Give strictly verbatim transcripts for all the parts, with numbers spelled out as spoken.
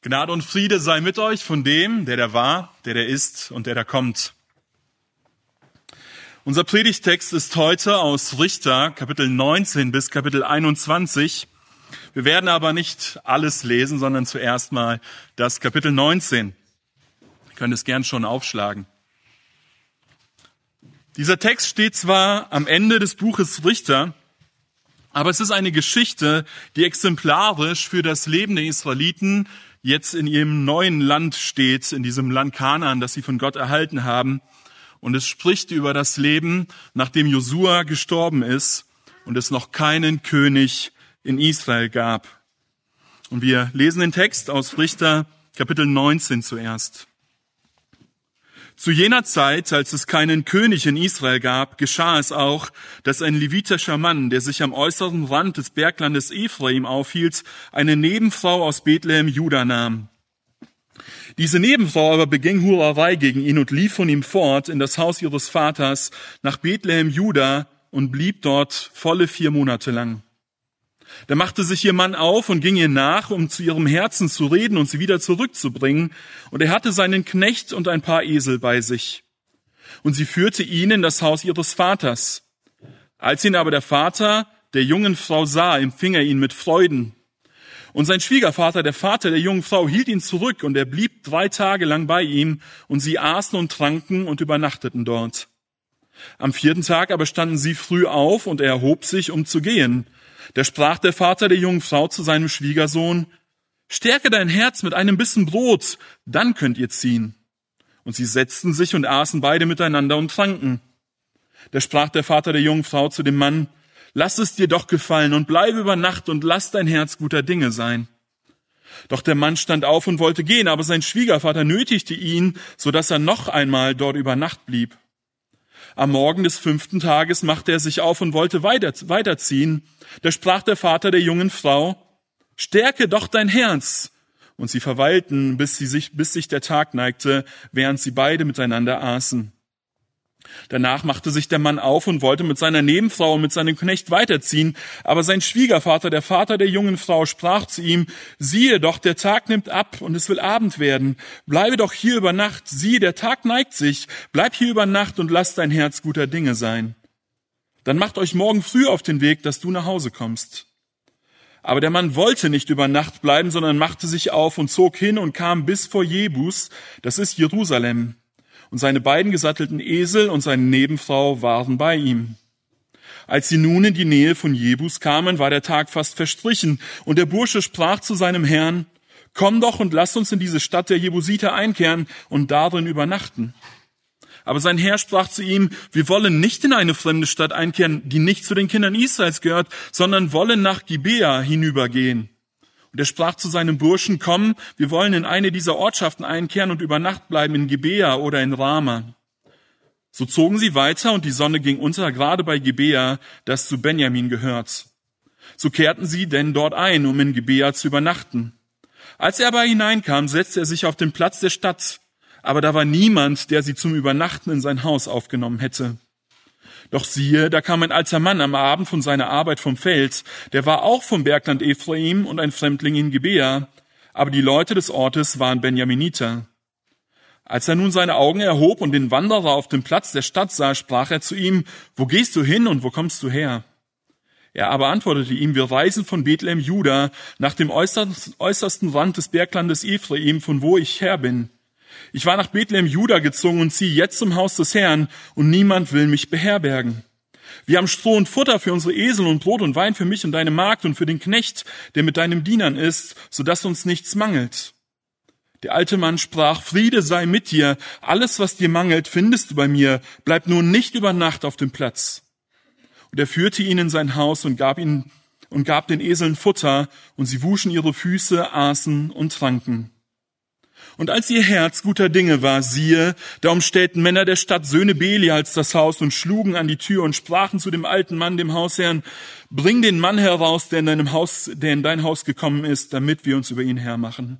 Gnade und Friede sei mit euch von dem, der da war, der da ist und der da kommt. Unser Predigtext ist heute aus Richter, Kapitel neunzehn bis Kapitel einundzwanzig. Wir werden aber nicht alles lesen, sondern zuerst mal das Kapitel neunzehn. Ihr könnt es gern schon aufschlagen. Dieser Text steht zwar am Ende des Buches Richter, aber es ist eine Geschichte, die exemplarisch für das Leben der Israeliten jetzt in ihrem neuen Land steht, in diesem Land Kanaan, das sie von Gott erhalten haben. Und es spricht über das Leben, nachdem Josua gestorben ist und es noch keinen König in Israel gab. Und wir lesen den Text aus Richter Kapitel neunzehn zuerst. Zu jener Zeit, als es keinen König in Israel gab, geschah es auch, dass ein levitischer Mann, der sich am äußeren Rand des Berglandes Ephraim aufhielt, eine Nebenfrau aus Bethlehem Juda nahm. Diese Nebenfrau aber beging Hurerei gegen ihn und lief von ihm fort in das Haus ihres Vaters nach Bethlehem Juda und blieb dort volle vier Monate lang. Da machte sich ihr Mann auf und ging ihr nach, um zu ihrem Herzen zu reden und sie wieder zurückzubringen. Und er hatte seinen Knecht und ein paar Esel bei sich. Und sie führte ihn in das Haus ihres Vaters. Als ihn aber der Vater der jungen Frau sah, empfing er ihn mit Freuden. Und sein Schwiegervater, der Vater der jungen Frau, hielt ihn zurück, und er blieb drei Tage lang bei ihm, und sie aßen und tranken und übernachteten dort. Am vierten Tag aber standen sie früh auf, und er erhob sich, um zu gehen. Da sprach der Vater der jungen Frau zu seinem Schwiegersohn: Stärke dein Herz mit einem Bissen Brot, dann könnt ihr ziehen. Und sie setzten sich und aßen beide miteinander und tranken. Da sprach der Vater der jungen Frau zu dem Mann: Lass es dir doch gefallen und bleibe über Nacht und lass dein Herz guter Dinge sein. Doch der Mann stand auf und wollte gehen, aber sein Schwiegervater nötigte ihn, so dass er noch einmal dort über Nacht blieb. Am Morgen des fünften Tages machte er sich auf und wollte weiter, weiterziehen. Da sprach der Vater der jungen Frau: Stärke doch dein Herz. Und sie verweilten, bis, sie sich, bis sich der Tag neigte, während sie beide miteinander aßen. Danach machte sich der Mann auf und wollte mit seiner Nebenfrau und mit seinem Knecht weiterziehen. Aber sein Schwiegervater, der Vater der jungen Frau, sprach zu ihm: Siehe doch, der Tag nimmt ab und es will Abend werden. Bleibe doch hier über Nacht. Siehe, der Tag neigt sich. Bleib hier über Nacht und lass dein Herz guter Dinge sein. Dann macht euch morgen früh auf den Weg, dass du nach Hause kommst. Aber der Mann wollte nicht über Nacht bleiben, sondern machte sich auf und zog hin und kam bis vor Jebus, das ist Jerusalem. Und seine beiden gesattelten Esel und seine Nebenfrau waren bei ihm. Als sie nun in die Nähe von Jebus kamen, war der Tag fast verstrichen, und der Bursche sprach zu seinem Herrn: Komm doch und lass uns in diese Stadt der Jebusiter einkehren und darin übernachten. Aber sein Herr sprach zu ihm: Wir wollen nicht in eine fremde Stadt einkehren, die nicht zu den Kindern Israels gehört, sondern wollen nach Gibea hinübergehen. Und er sprach zu seinem Burschen: Komm, wir wollen in eine dieser Ortschaften einkehren und über Nacht bleiben in Gibea oder in Rama. So zogen sie weiter, und die Sonne ging unter, gerade bei Gibea, das zu Benjamin gehört. So kehrten sie denn dort ein, um in Gibea zu übernachten. Als er aber hineinkam, setzte er sich auf den Platz der Stadt. Aber da war niemand, der sie zum Übernachten in sein Haus aufgenommen hätte. Doch siehe, da kam ein alter Mann am Abend von seiner Arbeit vom Feld. Der war auch vom Bergland Ephraim und ein Fremdling in Gibea. Aber die Leute des Ortes waren Benjaminiter. Als er nun seine Augen erhob und den Wanderer auf dem Platz der Stadt sah, sprach er zu ihm: Wo gehst du hin und wo kommst du her? Er aber antwortete ihm: Wir reisen von Bethlehem Juda nach dem äußersten Rand des Berglandes Ephraim, von wo ich her bin. Ich war nach Bethlehem Juda gezogen und ziehe jetzt zum Haus des Herrn, und niemand will mich beherbergen. Wir haben Stroh und Futter für unsere Esel und Brot und Wein für mich und deine Magd und für den Knecht, der mit deinem Dienern ist, so dass uns nichts mangelt. Der alte Mann sprach: Friede sei mit dir, alles, was dir mangelt, findest du bei mir, bleib nur nicht über Nacht auf dem Platz. Und er führte ihn in sein Haus und gab ihn und gab den Eseln Futter, und sie wuschen ihre Füße, aßen und tranken. Und als ihr Herz guter Dinge war, siehe, da umstellten Männer der Stadt, Söhne Belials, das Haus und schlugen an die Tür und sprachen zu dem alten Mann, dem Hausherrn: Bring den Mann heraus, der in deinem Haus, der in dein Haus gekommen ist, damit wir uns über ihn hermachen.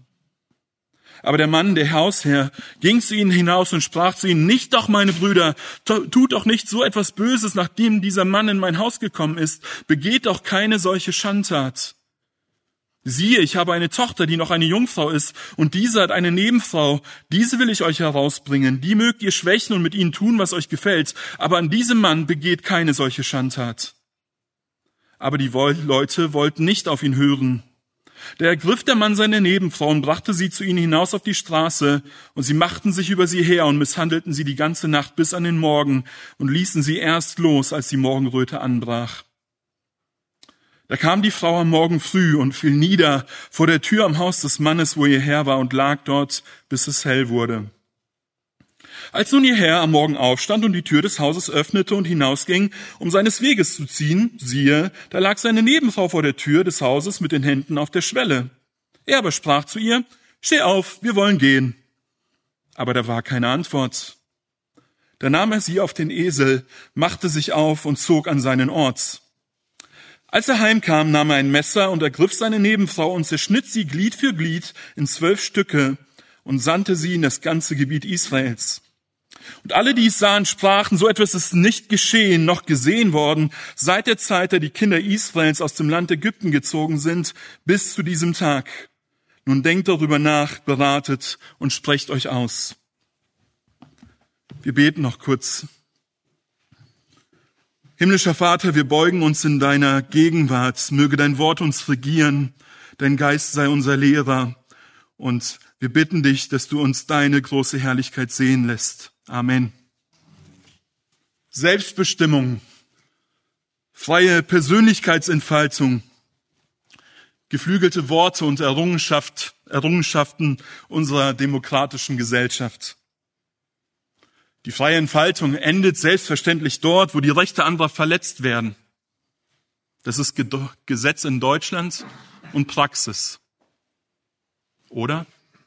Aber der Mann, der Hausherr, ging zu ihnen hinaus und sprach zu ihnen: Nicht doch, meine Brüder, tut doch nicht so etwas Böses, nachdem dieser Mann in mein Haus gekommen ist. Begeht doch keine solche Schandtat. Siehe, ich habe eine Tochter, die noch eine Jungfrau ist, und diese hat eine Nebenfrau. Diese will ich euch herausbringen. Die mögt ihr schwächen und mit ihnen tun, was euch gefällt. Aber an diesem Mann begeht keine solche Schandtat. Aber die Leute wollten nicht auf ihn hören. Da ergriff der Mann seine Nebenfrau und brachte sie zu ihnen hinaus auf die Straße, und sie machten sich über sie her und misshandelten sie die ganze Nacht bis an den Morgen und ließen sie erst los, als die Morgenröte anbrach. Da kam die Frau am Morgen früh und fiel nieder vor der Tür am Haus des Mannes, wo ihr Herr war, und lag dort, bis es hell wurde. Als nun ihr Herr am Morgen aufstand und die Tür des Hauses öffnete und hinausging, um seines Weges zu ziehen, siehe, da lag seine Nebenfrau vor der Tür des Hauses mit den Händen auf der Schwelle. Er aber sprach zu ihr, steh auf, wir wollen gehen. Aber da war keine Antwort. Da nahm er sie auf den Esel, machte sich auf und zog an seinen Ort. Als er heimkam, nahm er ein Messer und ergriff seine Nebenfrau und zerschnitt sie Glied für Glied in zwölf Stücke und sandte sie in das ganze Gebiet Israels. Und alle, die es sahen, sprachen, so etwas ist nicht geschehen, noch gesehen worden, seit der Zeit, da die Kinder Israels aus dem Land Ägypten gezogen sind, bis zu diesem Tag. Nun denkt darüber nach, beratet und sprecht euch aus. Wir beten noch kurz. Himmlischer Vater, wir beugen uns in deiner Gegenwart. Möge dein Wort uns regieren, dein Geist sei unser Lehrer. Und wir bitten dich, dass du uns deine große Herrlichkeit sehen lässt. Amen. Selbstbestimmung, freie Persönlichkeitsentfaltung, geflügelte Worte und Errungenschaft, Errungenschaften unserer demokratischen Gesellschaft. Die freie Entfaltung endet selbstverständlich dort, wo die Rechte anderer verletzt werden. Das ist Gesetz in Deutschland und Praxis. Oder?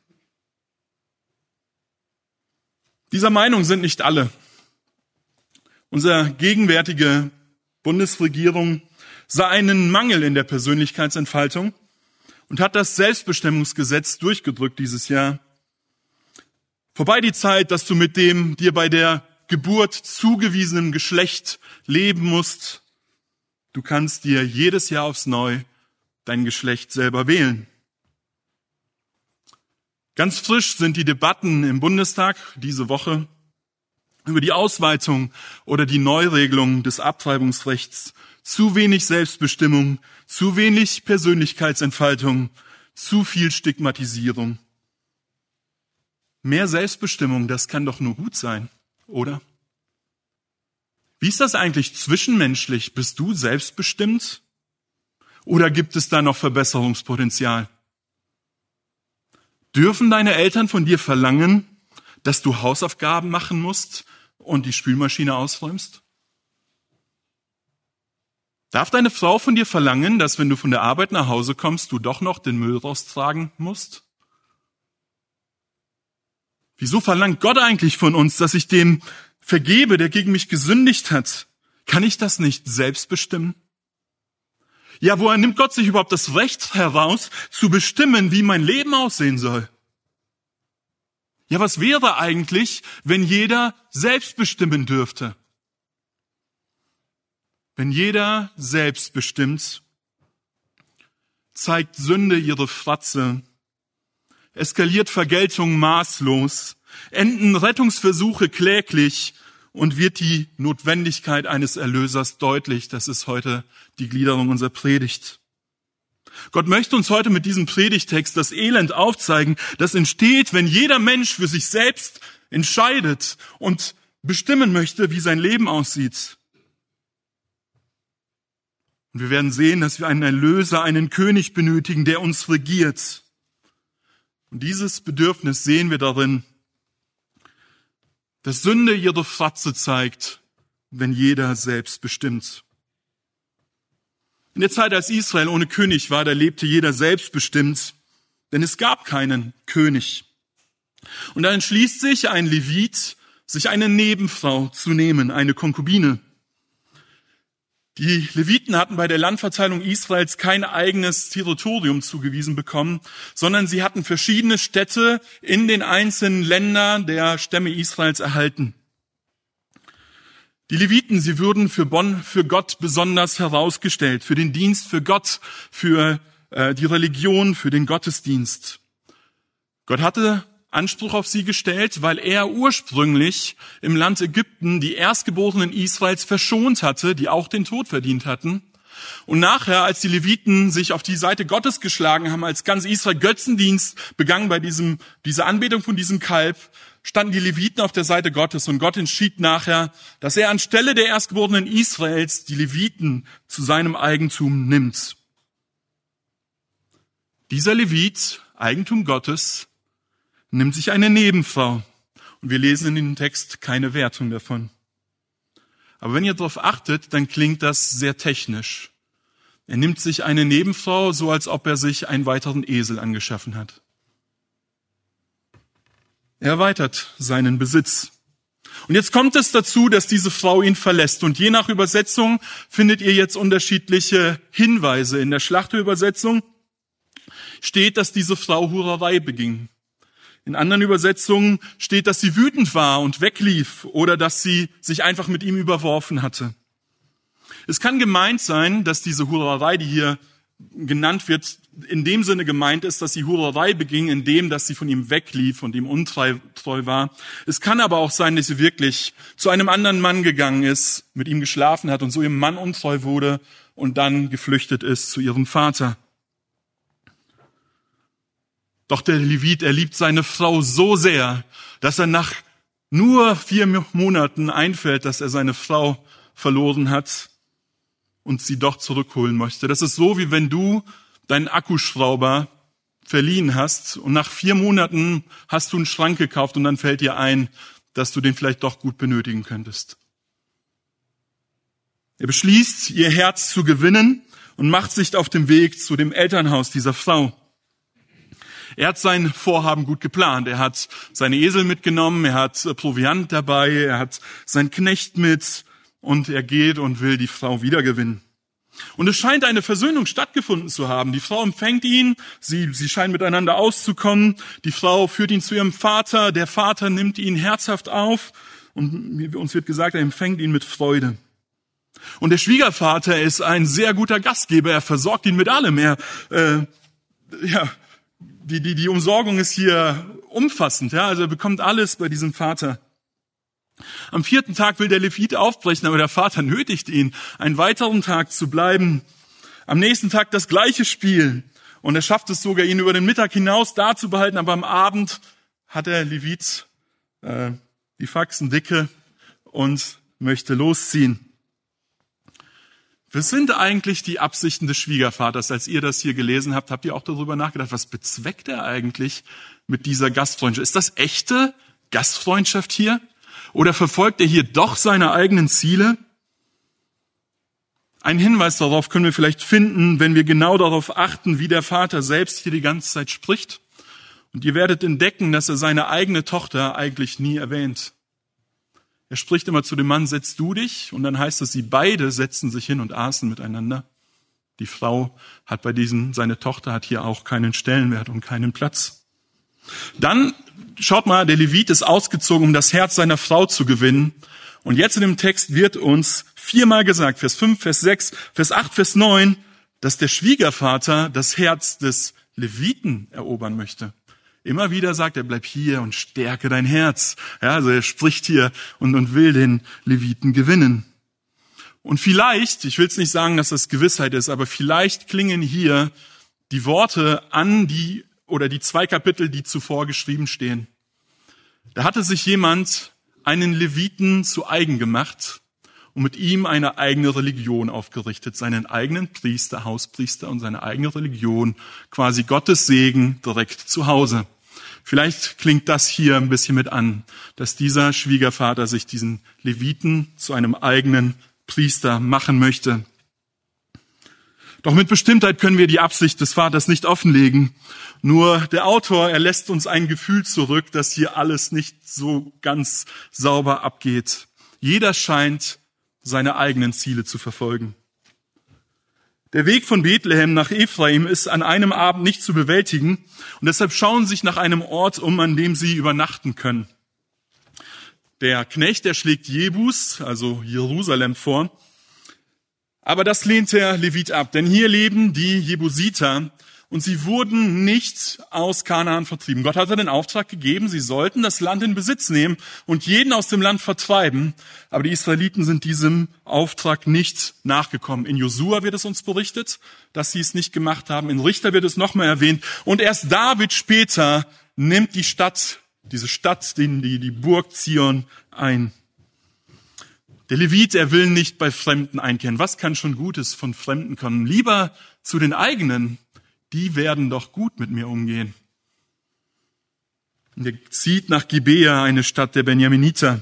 Dieser Meinung sind nicht alle. Unsere gegenwärtige Bundesregierung sah einen Mangel in der Persönlichkeitsentfaltung und hat das Selbstbestimmungsgesetz durchgedrückt dieses Jahr. Vorbei die Zeit, dass du mit dem dir bei der Geburt zugewiesenen Geschlecht leben musst. Du kannst dir jedes Jahr aufs Neue dein Geschlecht selber wählen. Ganz frisch sind die Debatten im Bundestag diese Woche über die Ausweitung oder die Neuregelung des Abtreibungsrechts. Zu wenig Selbstbestimmung, zu wenig Persönlichkeitsentfaltung, zu viel Stigmatisierung. Mehr Selbstbestimmung, das kann doch nur gut sein, oder? Wie ist das eigentlich zwischenmenschlich? Bist du selbstbestimmt? Oder gibt es da noch Verbesserungspotenzial? Dürfen deine Eltern von dir verlangen, dass du Hausaufgaben machen musst und die Spülmaschine ausräumst? Darf deine Frau von dir verlangen, dass wenn du von der Arbeit nach Hause kommst, du doch noch den Müll raustragen musst? Wieso verlangt Gott eigentlich von uns, dass ich dem vergebe, der gegen mich gesündigt hat? Kann ich das nicht selbst bestimmen? Ja, woher nimmt Gott sich überhaupt das Recht heraus, zu bestimmen, wie mein Leben aussehen soll? Ja, was wäre eigentlich, wenn jeder selbst bestimmen dürfte? Wenn jeder selbst bestimmt, zeigt Sünde ihre Fratze, eskaliert Vergeltung maßlos, enden Rettungsversuche kläglich und wird die Notwendigkeit eines Erlösers deutlich. Das ist heute die Gliederung unserer Predigt. Gott möchte uns heute mit diesem Predigtext das Elend aufzeigen, das entsteht, wenn jeder Mensch für sich selbst entscheidet und bestimmen möchte, wie sein Leben aussieht. Und wir werden sehen, dass wir einen Erlöser, einen König benötigen, der uns regiert. Und dieses Bedürfnis sehen wir darin, dass Sünde ihre Fratze zeigt, wenn jeder selbst bestimmt. In der Zeit, als Israel ohne König war, da lebte jeder selbstbestimmt, denn es gab keinen König. Und dann entschließt sich ein Levit, sich eine Nebenfrau zu nehmen, eine Konkubine. Die Leviten hatten bei der Landverteilung Israels kein eigenes Territorium zugewiesen bekommen, sondern sie hatten verschiedene Städte in den einzelnen Ländern der Stämme Israels erhalten. Die Leviten, sie würden für, Bonn, für Gott besonders herausgestellt, für den Dienst für Gott, für äh, die Religion, für den Gottesdienst. Gott hatte Anspruch auf sie gestellt, weil er ursprünglich im Land Ägypten die Erstgeborenen Israels verschont hatte, die auch den Tod verdient hatten. Und nachher, als die Leviten sich auf die Seite Gottes geschlagen haben, als ganz Israel Götzendienst begangen bei diesem, dieser Anbetung von diesem Kalb, standen die Leviten auf der Seite Gottes und Gott entschied nachher, dass er anstelle der Erstgeborenen Israels die Leviten zu seinem Eigentum nimmt. Dieser Levit, Eigentum Gottes, nimmt sich eine Nebenfrau. Und wir lesen in dem Text keine Wertung davon. Aber wenn ihr darauf achtet, dann klingt das sehr technisch. Er nimmt sich eine Nebenfrau, so als ob er sich einen weiteren Esel angeschaffen hat. Er erweitert seinen Besitz. Und jetzt kommt es dazu, dass diese Frau ihn verlässt. Und je nach Übersetzung findet ihr jetzt unterschiedliche Hinweise. In der Schlachterübersetzung steht, dass diese Frau Hurerei beging. In anderen Übersetzungen steht, dass sie wütend war und weglief oder dass sie sich einfach mit ihm überworfen hatte. Es kann gemeint sein, dass diese Hurerei, die hier genannt wird, in dem Sinne gemeint ist, dass sie Hurerei beging, in dem, dass sie von ihm weglief und ihm untreu war. Es kann aber auch sein, dass sie wirklich zu einem anderen Mann gegangen ist, mit ihm geschlafen hat und so ihrem Mann untreu wurde und dann geflüchtet ist zu ihrem Vater. Doch der Levit, er liebt seine Frau so sehr, dass er nach nur vier Monaten einfällt, dass er seine Frau verloren hat und sie doch zurückholen möchte. Das ist so, wie wenn du deinen Akkuschrauber verliehen hast und nach vier Monaten hast du einen Schrank gekauft und dann fällt dir ein, dass du den vielleicht doch gut benötigen könntest. Er beschließt, ihr Herz zu gewinnen und macht sich auf den Weg zu dem Elternhaus dieser Frau. Er hat sein Vorhaben gut geplant. Er hat seine Esel mitgenommen, er hat Proviant dabei, er hat seinen Knecht mit und er geht und will die Frau wiedergewinnen. Und es scheint eine Versöhnung stattgefunden zu haben. Die Frau empfängt ihn, sie, sie scheinen miteinander auszukommen. Die Frau führt ihn zu ihrem Vater, der Vater nimmt ihn herzhaft auf und uns wird gesagt, er empfängt ihn mit Freude. Und der Schwiegervater ist ein sehr guter Gastgeber, er versorgt ihn mit allem. Er, äh, ja, Die, die, die Umsorgung ist hier umfassend, ja, also er bekommt alles bei diesem Vater. Am vierten Tag will der Levit aufbrechen, aber der Vater nötigt ihn, einen weiteren Tag zu bleiben. Am nächsten Tag das gleiche Spiel. Und er schafft es sogar, ihn über den Mittag hinaus da zu behalten, aber am Abend hat der Levit äh, die Faxen dicke und möchte losziehen. Was sind eigentlich die Absichten des Schwiegervaters? Als ihr das hier gelesen habt, habt ihr auch darüber nachgedacht, was bezweckt er eigentlich mit dieser Gastfreundschaft? Ist das echte Gastfreundschaft hier? Oder verfolgt er hier doch seine eigenen Ziele? Einen Hinweis darauf können wir vielleicht finden, wenn wir genau darauf achten, wie der Vater selbst hier die ganze Zeit spricht. Und ihr werdet entdecken, dass er seine eigene Tochter eigentlich nie erwähnt. Er spricht immer zu dem Mann, setz du dich, und dann heißt es, sie beide setzten sich hin und aßen miteinander. Die Frau hat bei diesem, seine Tochter hat hier auch keinen Stellenwert und keinen Platz. Dann, schaut mal, der Levit ist ausgezogen, um das Herz seiner Frau zu gewinnen. Und jetzt in dem Text wird uns viermal gesagt, Vers fünf, Vers sechs, Vers acht, Vers neun, dass der Schwiegervater das Herz des Leviten erobern möchte. Immer wieder sagt er, bleib hier und stärke dein Herz. Ja, also er spricht hier und, und will den Leviten gewinnen. Und vielleicht, ich will es nicht sagen, dass das Gewissheit ist, aber vielleicht klingen hier die Worte an, die oder die zwei Kapitel, die zuvor geschrieben stehen. Da hatte sich jemand einen Leviten zu eigen gemacht und mit ihm eine eigene Religion aufgerichtet, seinen eigenen Priester, Hauspriester und seine eigene Religion, quasi Gottes Segen direkt zu Hause. Vielleicht klingt das hier ein bisschen mit an, dass dieser Schwiegervater sich diesen Leviten zu einem eigenen Priester machen möchte. Doch mit Bestimmtheit können wir die Absicht des Vaters nicht offenlegen. Nur der Autor, er lässt uns ein Gefühl zurück, dass hier alles nicht so ganz sauber abgeht. Jeder scheint seine eigenen Ziele zu verfolgen. Der Weg von Bethlehem nach Ephraim ist an einem Abend nicht zu bewältigen und deshalb schauen sie sich nach einem Ort um, an dem sie übernachten können. Der Knecht, der schlägt Jebus, also Jerusalem, vor. Aber das lehnt der Levit ab, denn hier leben die Jebusiter und sie wurden nicht aus Kanaan vertrieben. Gott hatte den Auftrag gegeben, sie sollten das Land in Besitz nehmen und jeden aus dem Land vertreiben. Aber die Israeliten sind diesem Auftrag nicht nachgekommen. In Josua wird es uns berichtet, dass sie es nicht gemacht haben. In Richter wird es nochmal erwähnt. Und erst David später nimmt die Stadt, diese Stadt, die, die Burg Zion ein. Der Levit, er will nicht bei Fremden einkehren. Was kann schon Gutes von Fremden kommen? Lieber zu den eigenen. Die werden doch gut mit mir umgehen. Und er zieht nach Gibea, eine Stadt der Benjaminiter.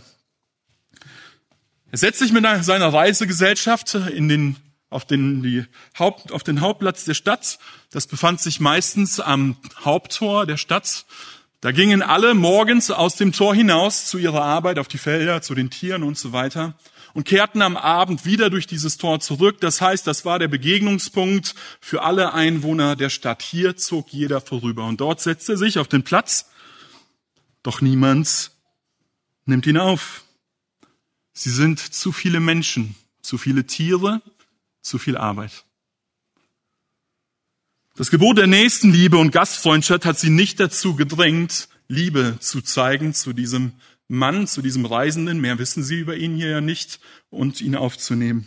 Er setzt sich mit seiner Reisegesellschaft in den, auf, den, die Haupt, auf den Hauptplatz der Stadt. Das befand sich meistens am Haupttor der Stadt. Da gingen alle morgens aus dem Tor hinaus zu ihrer Arbeit auf die Felder, zu den Tieren und so weiter und kehrten am Abend wieder durch dieses Tor zurück. Das heißt, das war der Begegnungspunkt für alle Einwohner der Stadt. Hier zog jeder vorüber und dort setzte er sich auf den Platz. Doch niemand nimmt ihn auf. Sie sind zu viele Menschen, zu viele Tiere, zu viel Arbeit. Das Gebot der Nächstenliebe und Gastfreundschaft hat sie nicht dazu gedrängt, Liebe zu zeigen zu diesem Mann, zu diesem Reisenden. Mehr wissen sie über ihn hier ja nicht, und ihn aufzunehmen.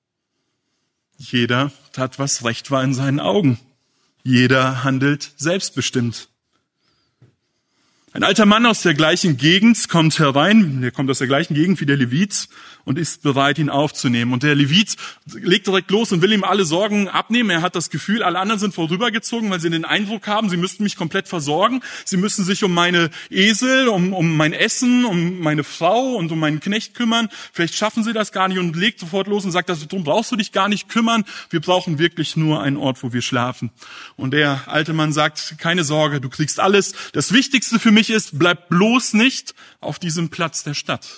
Jeder tat, was recht war in seinen Augen. Jeder handelt selbstbestimmt. Ein alter Mann aus der gleichen Gegend kommt herein, der kommt aus der gleichen Gegend wie der Levit und ist bereit, ihn aufzunehmen. Und der Levit legt direkt los und will ihm alle Sorgen abnehmen. Er hat das Gefühl, alle anderen sind vorübergezogen, weil sie den Eindruck haben, sie müssten mich komplett versorgen. Sie müssen sich um meine Esel, um, um mein Essen, um meine Frau und um meinen Knecht kümmern. Vielleicht schaffen sie das gar nicht, und legt sofort los und sagt, darum brauchst du dich gar nicht kümmern. Wir brauchen wirklich nur einen Ort, wo wir schlafen. Und der alte Mann sagt, keine Sorge, du kriegst alles. Das Wichtigste für mich ist, bleib bloß nicht auf diesem Platz der Stadt.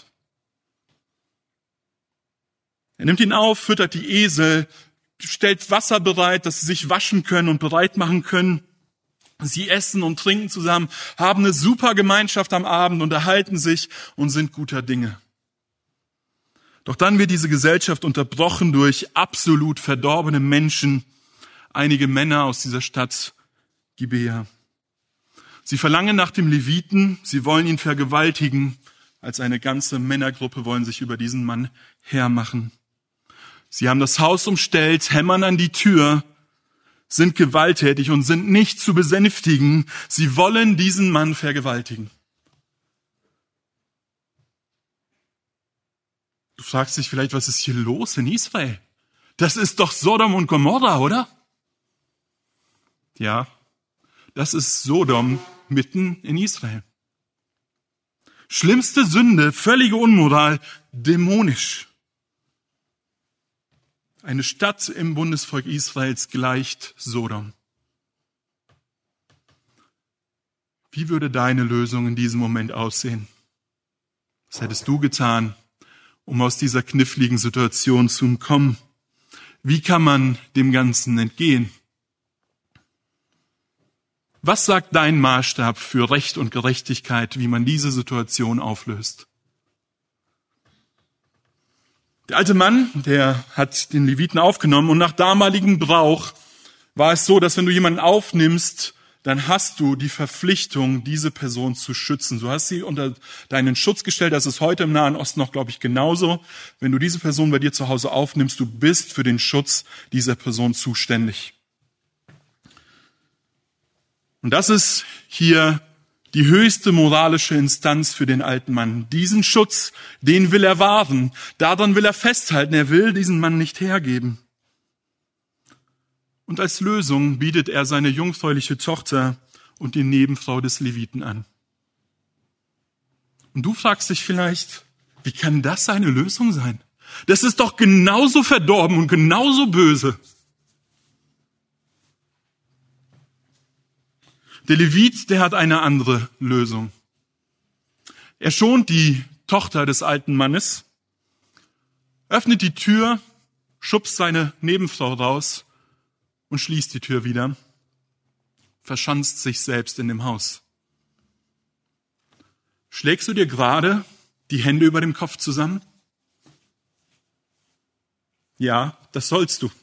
Er nimmt ihn auf, füttert die Esel, stellt Wasser bereit, dass sie sich waschen können und bereit machen können. Sie essen und trinken zusammen, haben eine super Gemeinschaft am Abend, unterhalten sich und sind guter Dinge. Doch dann wird diese Gesellschaft unterbrochen durch absolut verdorbene Menschen, einige Männer aus dieser Stadt Gibea. Sie verlangen nach dem Leviten, sie wollen ihn vergewaltigen. Als eine ganze Männergruppe wollen sich über diesen Mann hermachen. Sie haben das Haus umstellt, hämmern an die Tür, sind gewalttätig und sind nicht zu besänftigen. Sie wollen diesen Mann vergewaltigen. Du fragst dich vielleicht, was ist hier los in Israel? Das ist doch Sodom und Gomorra, oder? Ja, das ist Sodom mitten in Israel. Schlimmste Sünde, völlige Unmoral, dämonisch. Eine Stadt im Bundesvolk Israels gleicht Sodom. Wie würde deine Lösung in diesem Moment aussehen? Was hättest du getan, um aus dieser kniffligen Situation zu entkommen? Wie kann man dem Ganzen entgehen? Was sagt dein Maßstab für Recht und Gerechtigkeit, wie man diese Situation auflöst? Der alte Mann, der hat den Leviten aufgenommen, und nach damaligem Brauch war es so, dass wenn du jemanden aufnimmst, dann hast du die Verpflichtung, diese Person zu schützen. Du hast sie unter deinen Schutz gestellt. Das ist heute im Nahen Osten noch, glaube ich, genauso. Wenn du diese Person bei dir zu Hause aufnimmst, du bist für den Schutz dieser Person zuständig. Und das ist hier die höchste moralische Instanz für den alten Mann. Diesen Schutz, den will er wahren. Daran will er festhalten. Er will diesen Mann nicht hergeben. Und als Lösung bietet er seine jungfräuliche Tochter und die Nebenfrau des Leviten an. Und du fragst dich vielleicht, wie kann das eine Lösung sein? Das ist doch genauso verdorben und genauso böse. Der Levit, der hat eine andere Lösung. Er schont die Tochter des alten Mannes, öffnet die Tür, schubst seine Nebenfrau raus und schließt die Tür wieder, verschanzt sich selbst in dem Haus. Schlägst du dir gerade die Hände über dem Kopf zusammen? Ja, das sollst du.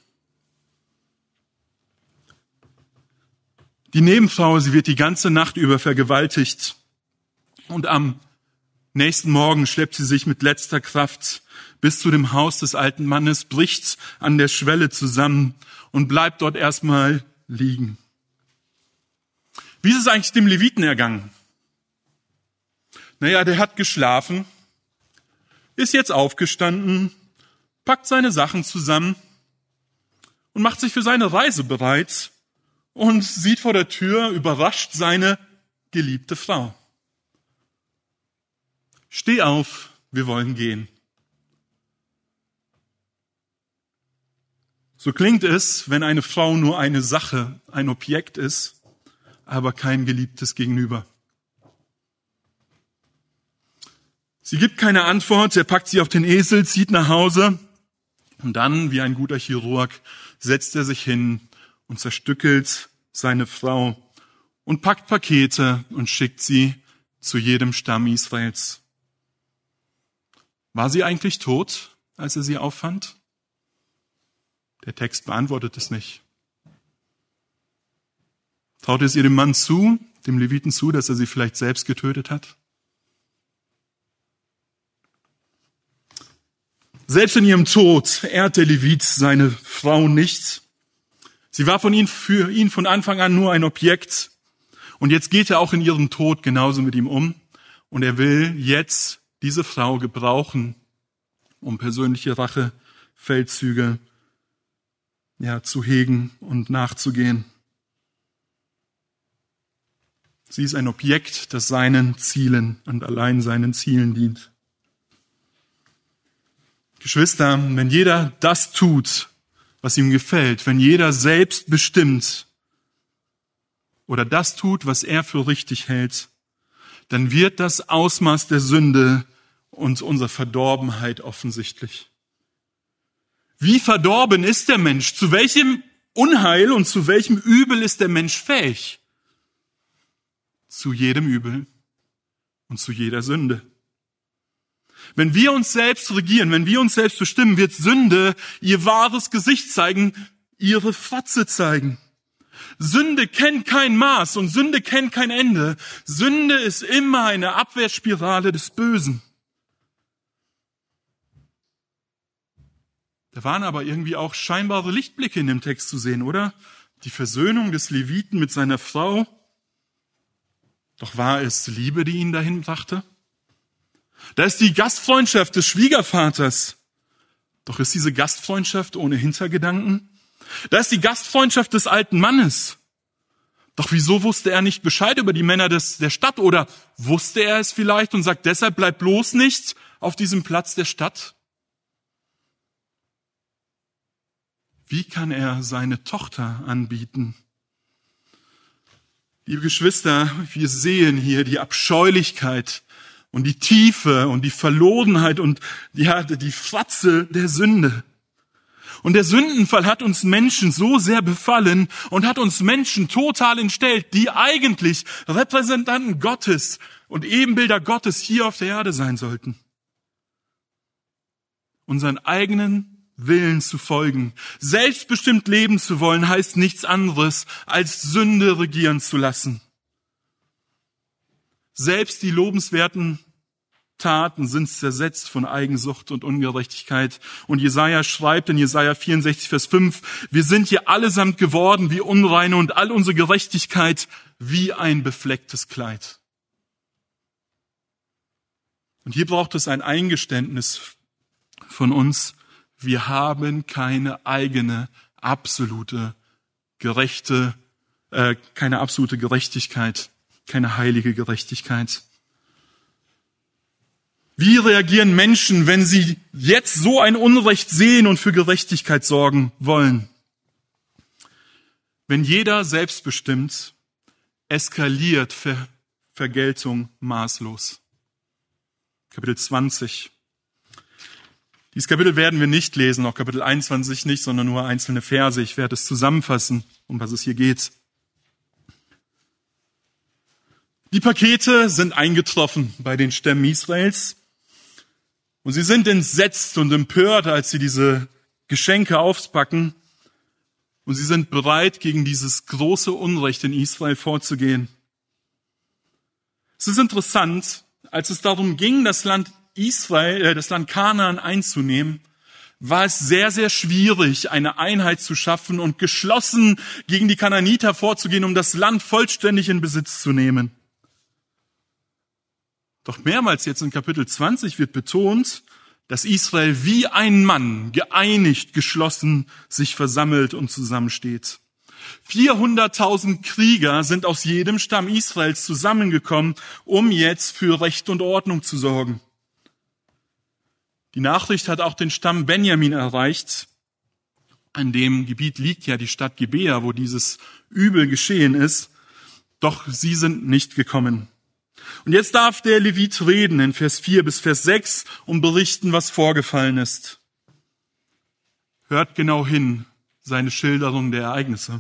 Die Nebenfrau, sie wird die ganze Nacht über vergewaltigt und am nächsten Morgen schleppt sie sich mit letzter Kraft bis zu dem Haus des alten Mannes, bricht an der Schwelle zusammen und bleibt dort erstmal liegen. Wie ist es eigentlich dem Leviten ergangen? Naja, der hat geschlafen, ist jetzt aufgestanden, packt seine Sachen zusammen und macht sich für seine Reise bereit und sieht vor der Tür überrascht seine geliebte Frau. Steh auf, wir wollen gehen. So klingt es, wenn eine Frau nur eine Sache, ein Objekt ist, aber kein geliebtes Gegenüber. Sie gibt keine Antwort, er packt sie auf den Esel, zieht nach Hause und dann, wie ein guter Chirurg, setzt er sich hin und zerstückelt seine Frau und packt Pakete und schickt sie zu jedem Stamm Israels. War sie eigentlich tot, als er sie auffand? Der Text beantwortet es nicht. Traut es ihr dem Mann zu, dem Leviten zu, dass er sie vielleicht selbst getötet hat? Selbst in ihrem Tod ehrt der Levit seine Frau nicht. Sie war von ihm, für ihn von Anfang an nur ein Objekt. Und jetzt geht er auch in ihrem Tod genauso mit ihm um. Und er will jetzt diese Frau gebrauchen, um persönliche Rachefeldzüge ja, zu hegen und nachzugehen. Sie ist ein Objekt, das seinen Zielen und allein seinen Zielen dient. Geschwister, wenn jeder das tut, was ihm gefällt, wenn jeder selbst bestimmt oder das tut, was er für richtig hält, dann wird das Ausmaß der Sünde und unserer Verdorbenheit offensichtlich. Wie verdorben ist der Mensch? Zu welchem Unheil und zu welchem Übel ist der Mensch fähig? Zu jedem Übel und zu jeder Sünde. Wenn wir uns selbst regieren, wenn wir uns selbst bestimmen, wird Sünde ihr wahres Gesicht zeigen, ihre Fratze zeigen. Sünde kennt kein Maß und Sünde kennt kein Ende. Sünde ist immer eine Abwärtsspirale des Bösen. Da waren aber irgendwie auch scheinbare Lichtblicke in dem Text zu sehen, oder? Die Versöhnung des Leviten mit seiner Frau. Doch war es Liebe, die ihn dahin brachte? Da ist die Gastfreundschaft des Schwiegervaters. Doch ist diese Gastfreundschaft ohne Hintergedanken? Da ist die Gastfreundschaft des alten Mannes. Doch wieso wusste er nicht Bescheid über die Männer des, der Stadt? Oder wusste er es vielleicht und sagt deshalb, bleib bloß nicht auf diesem Platz der Stadt? Wie kann er seine Tochter anbieten? Liebe Geschwister, wir sehen hier die Abscheulichkeit und die Tiefe und die Verlorenheit und ja, die Fratze der Sünde. Und der Sündenfall hat uns Menschen so sehr befallen und hat uns Menschen total entstellt, die eigentlich Repräsentanten Gottes und Ebenbilder Gottes hier auf der Erde sein sollten. Unseren eigenen Willen zu folgen, selbstbestimmt leben zu wollen, heißt nichts anderes, als Sünde regieren zu lassen. Selbst die lobenswerten Taten sind zersetzt von Eigensucht und Ungerechtigkeit. Und Jesaja schreibt in Jesaja vierundsechzig, Vers fünf, wir sind hier allesamt geworden wie Unreine und all unsere Gerechtigkeit wie ein beflecktes Kleid. Und hier braucht es ein Eingeständnis von uns. Wir haben keine eigene, absolute, gerechte, äh, keine absolute Gerechtigkeit, keine heilige Gerechtigkeit. Wie reagieren Menschen, wenn sie jetzt so ein Unrecht sehen und für Gerechtigkeit sorgen wollen? Wenn jeder selbstbestimmt, eskaliert Ver- Vergeltung maßlos. Kapitel zwanzig. Dieses Kapitel werden wir nicht lesen, auch Kapitel einundzwanzig nicht, sondern nur einzelne Verse. Ich werde es zusammenfassen, um was es hier geht. Die Pakete sind eingetroffen bei den Stämmen Israels und sie sind entsetzt und empört, als sie diese Geschenke auspacken und sie sind bereit, gegen dieses große Unrecht in Israel vorzugehen. Es ist interessant, als es darum ging, das Land Israel, äh, das Land Kanaan einzunehmen, war es sehr, sehr schwierig, eine Einheit zu schaffen und geschlossen gegen die Kanaaniter vorzugehen, um das Land vollständig in Besitz zu nehmen. Doch mehrmals jetzt in Kapitel zwanzig wird betont, dass Israel wie ein Mann, geeinigt, geschlossen, sich versammelt und zusammensteht. vierhunderttausend Krieger sind aus jedem Stamm Israels zusammengekommen, um jetzt für Recht und Ordnung zu sorgen. Die Nachricht hat auch den Stamm Benjamin erreicht. An dem Gebiet liegt ja die Stadt Gibea, wo dieses Übel geschehen ist. Doch sie sind nicht gekommen. Und jetzt darf der Levit reden in Vers vier bis Vers sechs und berichten, was vorgefallen ist. Hört genau hin, seine Schilderung der Ereignisse.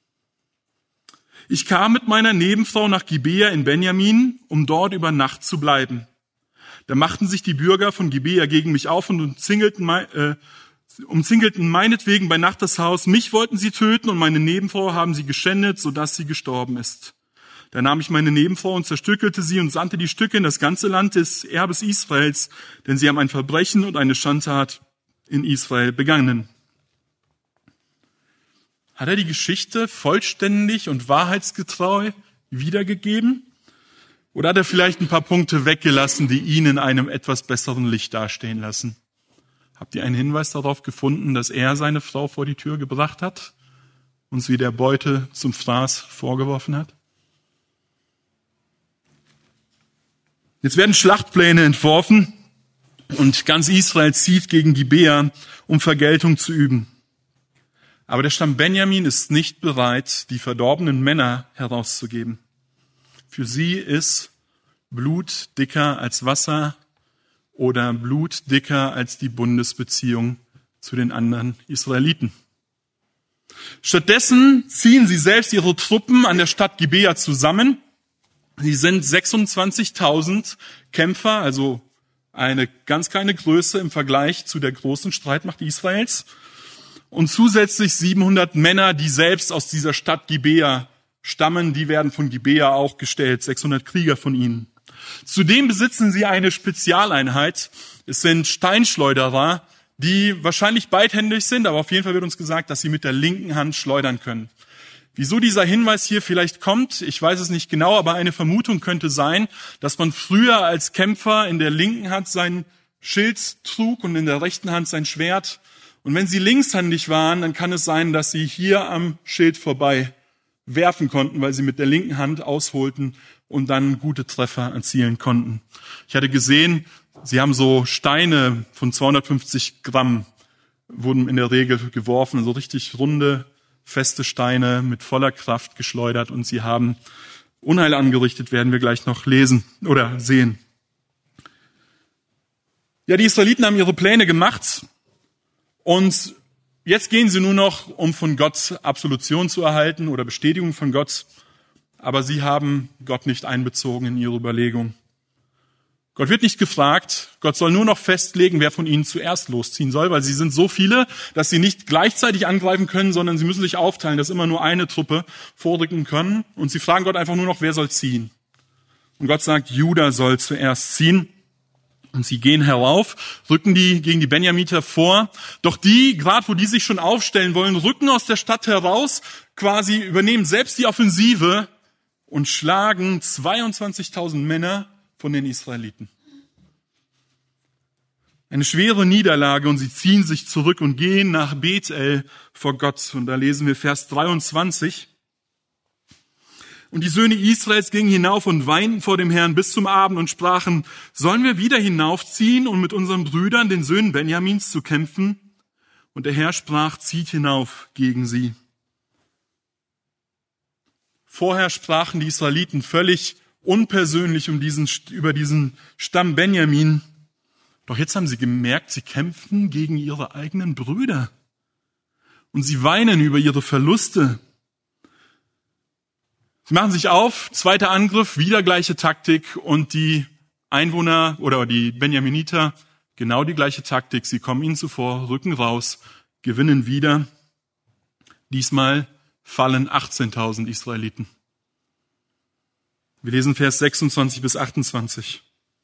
Ich kam mit meiner Nebenfrau nach Gibea in Benjamin, um dort über Nacht zu bleiben. Da machten sich die Bürger von Gibea gegen mich auf und umzingelten, äh, umzingelten meinetwegen bei Nacht das Haus. Mich wollten sie töten und meine Nebenfrau haben sie geschändet, sodass sie gestorben ist. Da nahm ich meine Nebenfrau und zerstückelte sie und sandte die Stücke in das ganze Land des Erbes Israels, denn sie haben ein Verbrechen und eine Schandtat in Israel begangen. Hat er die Geschichte vollständig und wahrheitsgetreu wiedergegeben? Oder hat er vielleicht ein paar Punkte weggelassen, die ihn in einem etwas besseren Licht dastehen lassen? Habt ihr einen Hinweis darauf gefunden, dass er seine Frau vor die Tür gebracht hat und sie der Beute zum Fraß vorgeworfen hat? Jetzt werden Schlachtpläne entworfen und ganz Israel zieht gegen Gibea, um Vergeltung zu üben. Aber der Stamm Benjamin ist nicht bereit, die verdorbenen Männer herauszugeben. Für sie ist Blut dicker als Wasser oder Blut dicker als die Bundesbeziehung zu den anderen Israeliten. Stattdessen ziehen sie selbst ihre Truppen an der Stadt Gibea zusammen. Sie sind sechsundzwanzigtausend Kämpfer, also eine ganz kleine Größe im Vergleich zu der großen Streitmacht Israels. Und zusätzlich siebenhundert Männer, die selbst aus dieser Stadt Gibea stammen, die werden von Gibea auch gestellt, sechshundert Krieger von ihnen. Zudem besitzen sie eine Spezialeinheit. Es sind Steinschleuderer, die wahrscheinlich beidhändig sind, aber auf jeden Fall wird uns gesagt, dass sie mit der linken Hand schleudern können. Wieso dieser Hinweis hier vielleicht kommt, ich weiß es nicht genau, aber eine Vermutung könnte sein, dass man früher als Kämpfer in der linken Hand sein Schild trug und in der rechten Hand sein Schwert. Und wenn sie linkshändig waren, dann kann es sein, dass sie hier am Schild vorbei werfen konnten, weil sie mit der linken Hand ausholten und dann gute Treffer erzielen konnten. Ich hatte gesehen, sie haben so Steine von zweihundertfünfzig Gramm, wurden in der Regel geworfen, so richtig runde, feste Steine mit voller Kraft geschleudert und sie haben Unheil angerichtet, werden wir gleich noch lesen oder sehen. Ja, die Israeliten haben ihre Pläne gemacht und jetzt gehen sie nur noch, um von Gott Absolution zu erhalten oder Bestätigung von Gott, aber sie haben Gott nicht einbezogen in ihre Überlegung. Gott wird nicht gefragt, Gott soll nur noch festlegen, wer von ihnen zuerst losziehen soll, weil sie sind so viele, dass sie nicht gleichzeitig angreifen können, sondern sie müssen sich aufteilen, dass immer nur eine Truppe vorrücken können. Und sie fragen Gott einfach nur noch, wer soll ziehen? Und Gott sagt, Juda soll zuerst ziehen. Und sie gehen herauf, rücken die gegen die Benjamiter vor. Doch die, gerade wo die sich schon aufstellen wollen, rücken aus der Stadt heraus, quasi übernehmen selbst die Offensive und schlagen zweiundzwanzigtausend Männer von den Israeliten. Eine schwere Niederlage und sie ziehen sich zurück und gehen nach Bethel vor Gott. Und da lesen wir Vers dreiundzwanzig. Und die Söhne Israels gingen hinauf und weinten vor dem Herrn bis zum Abend und sprachen, sollen wir wieder hinaufziehen, um mit unseren Brüdern, den Söhnen Benjamins, zu kämpfen? Und der Herr sprach, zieht hinauf gegen sie. Vorher sprachen die Israeliten völlig unpersönlich um diesen, über diesen Stamm Benjamin. Doch jetzt haben sie gemerkt, sie kämpfen gegen ihre eigenen Brüder. Und sie weinen über ihre Verluste. Sie machen sich auf, zweiter Angriff, wieder gleiche Taktik und die Einwohner oder die Benjaminiter, genau die gleiche Taktik. Sie kommen ihnen zuvor, rücken raus, gewinnen wieder. Diesmal fallen achtzehntausend Israeliten. Wir lesen Vers sechsundzwanzig bis achtundzwanzig.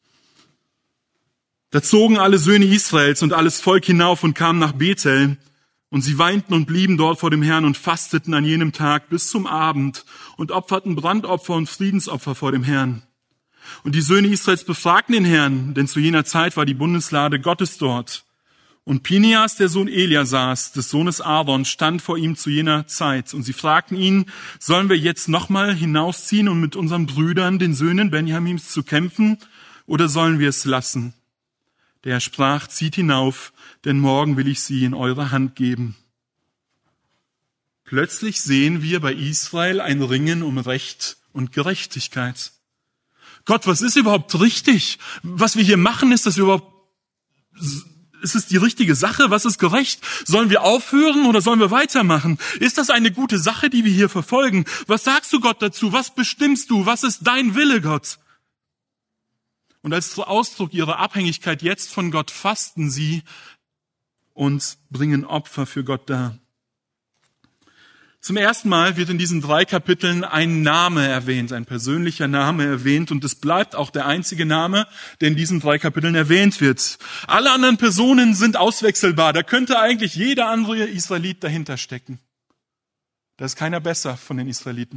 Da zogen alle Söhne Israels und alles Volk hinauf und kamen nach Bethel. Und sie weinten und blieben dort vor dem Herrn und fasteten an jenem Tag bis zum Abend und opferten Brandopfer und Friedensopfer vor dem Herrn. Und die Söhne Israels befragten den Herrn, denn zu jener Zeit war die Bundeslade Gottes dort. Und Phinehas, der Sohn Eliasars, des Sohnes Aaron, stand vor ihm zu jener Zeit. Und sie fragten ihn, sollen wir jetzt nochmal hinausziehen und mit unseren Brüdern, den Söhnen Benjamins, zu kämpfen, oder sollen wir es lassen? Der Herr sprach, zieht hinauf, denn morgen will ich sie in eure Hand geben. Plötzlich sehen wir bei Israel ein Ringen um Recht und Gerechtigkeit. Gott, was ist überhaupt richtig? Was wir hier machen, ist das überhaupt, ist es die richtige Sache? Was ist gerecht? Sollen wir aufhören oder sollen wir weitermachen? Ist das eine gute Sache, die wir hier verfolgen? Was sagst du Gott dazu? Was bestimmst du? Was ist dein Wille, Gott? Und als Ausdruck ihrer Abhängigkeit jetzt von Gott fasten sie und bringen Opfer für Gott dar. Zum ersten Mal wird in diesen drei Kapiteln ein Name erwähnt, ein persönlicher Name erwähnt, und es bleibt auch der einzige Name, der in diesen drei Kapiteln erwähnt wird. Alle anderen Personen sind auswechselbar. Da könnte eigentlich jeder andere Israelit dahinter stecken. Da ist keiner besser von den Israeliten.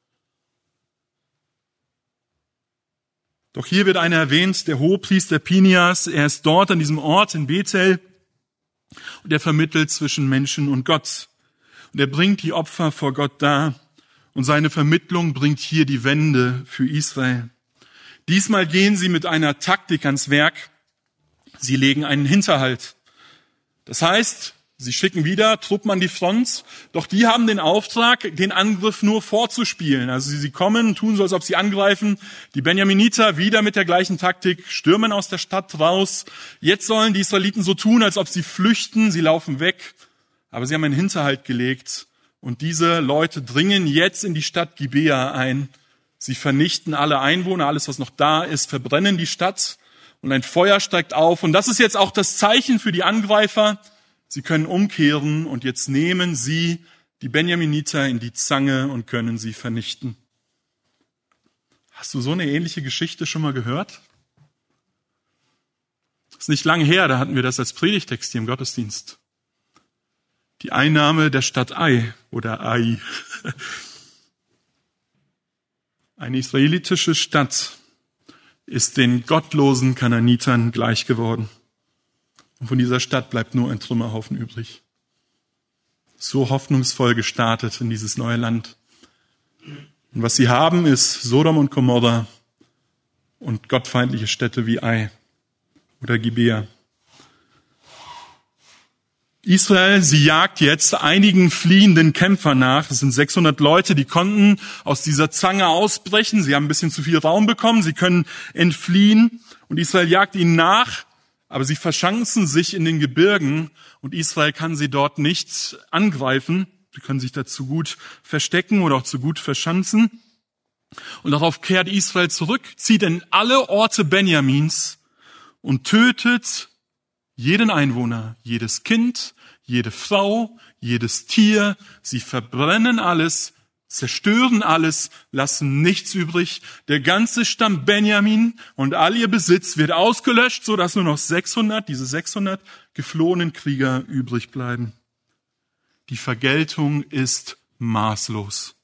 Doch hier wird einer erwähnt, der Hohepriester Phinehas. Er ist dort an diesem Ort in Bethel und er vermittelt zwischen Menschen und Gott. Und er bringt die Opfer vor Gott dar und seine Vermittlung bringt hier die Wende für Israel. Diesmal gehen sie mit einer Taktik ans Werk. Sie legen einen Hinterhalt. Das heißt, sie schicken wieder Truppen an die Front, doch die haben den Auftrag, den Angriff nur vorzuspielen. Also sie kommen, tun so, als ob sie angreifen. Die Benjaminiter wieder mit der gleichen Taktik, stürmen aus der Stadt raus. Jetzt sollen die Israeliten so tun, als ob sie flüchten, sie laufen weg. Aber sie haben einen Hinterhalt gelegt und diese Leute dringen jetzt in die Stadt Gibea ein. Sie vernichten alle Einwohner, alles was noch da ist, verbrennen die Stadt und ein Feuer steigt auf. Und das ist jetzt auch das Zeichen für die Angreifer. Sie können umkehren und jetzt nehmen sie die Benjaminiter in die Zange und können sie vernichten. Hast du so eine ähnliche Geschichte schon mal gehört? Das ist nicht lange her, da hatten wir das als Predigtext hier im Gottesdienst. Die Einnahme der Stadt Ai oder Ai. Eine israelitische Stadt ist den gottlosen Kanaanitern gleich geworden. Und von dieser Stadt bleibt nur ein Trümmerhaufen übrig. So hoffnungsvoll gestartet in dieses neue Land. Und was sie haben, ist Sodom und Gomorra und gottfeindliche Städte wie Ai oder Gibea. Israel, sie jagt jetzt einigen fliehenden Kämpfern nach. Das sind sechshundert Leute, die konnten aus dieser Zange ausbrechen. Sie haben ein bisschen zu viel Raum bekommen. Sie können entfliehen. Und Israel jagt ihnen nach. Aber sie verschanzen sich in den Gebirgen. Und Israel kann sie dort nicht angreifen. Sie können sich da zu gut verstecken oder auch zu gut verschanzen. Und darauf kehrt Israel zurück, zieht in alle Orte Benjamins und tötet jeden Einwohner, jedes Kind, jede Frau, jedes Tier. Sie verbrennen alles, zerstören alles, lassen nichts übrig. Der ganze Stamm Benjamin und all ihr Besitz wird ausgelöscht, sodass nur noch sechshundert, diese sechshundert geflohenen Krieger übrig bleiben. Die Vergeltung ist maßlos.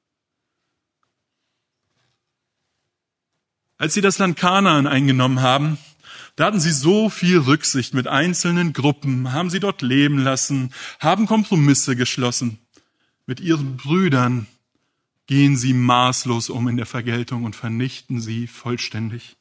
Als sie das Land Kanaan eingenommen haben, da hatten sie so viel Rücksicht mit einzelnen Gruppen, haben sie dort leben lassen, haben Kompromisse geschlossen. Mit ihren Brüdern gehen sie maßlos um in der Vergeltung und vernichten sie vollständig.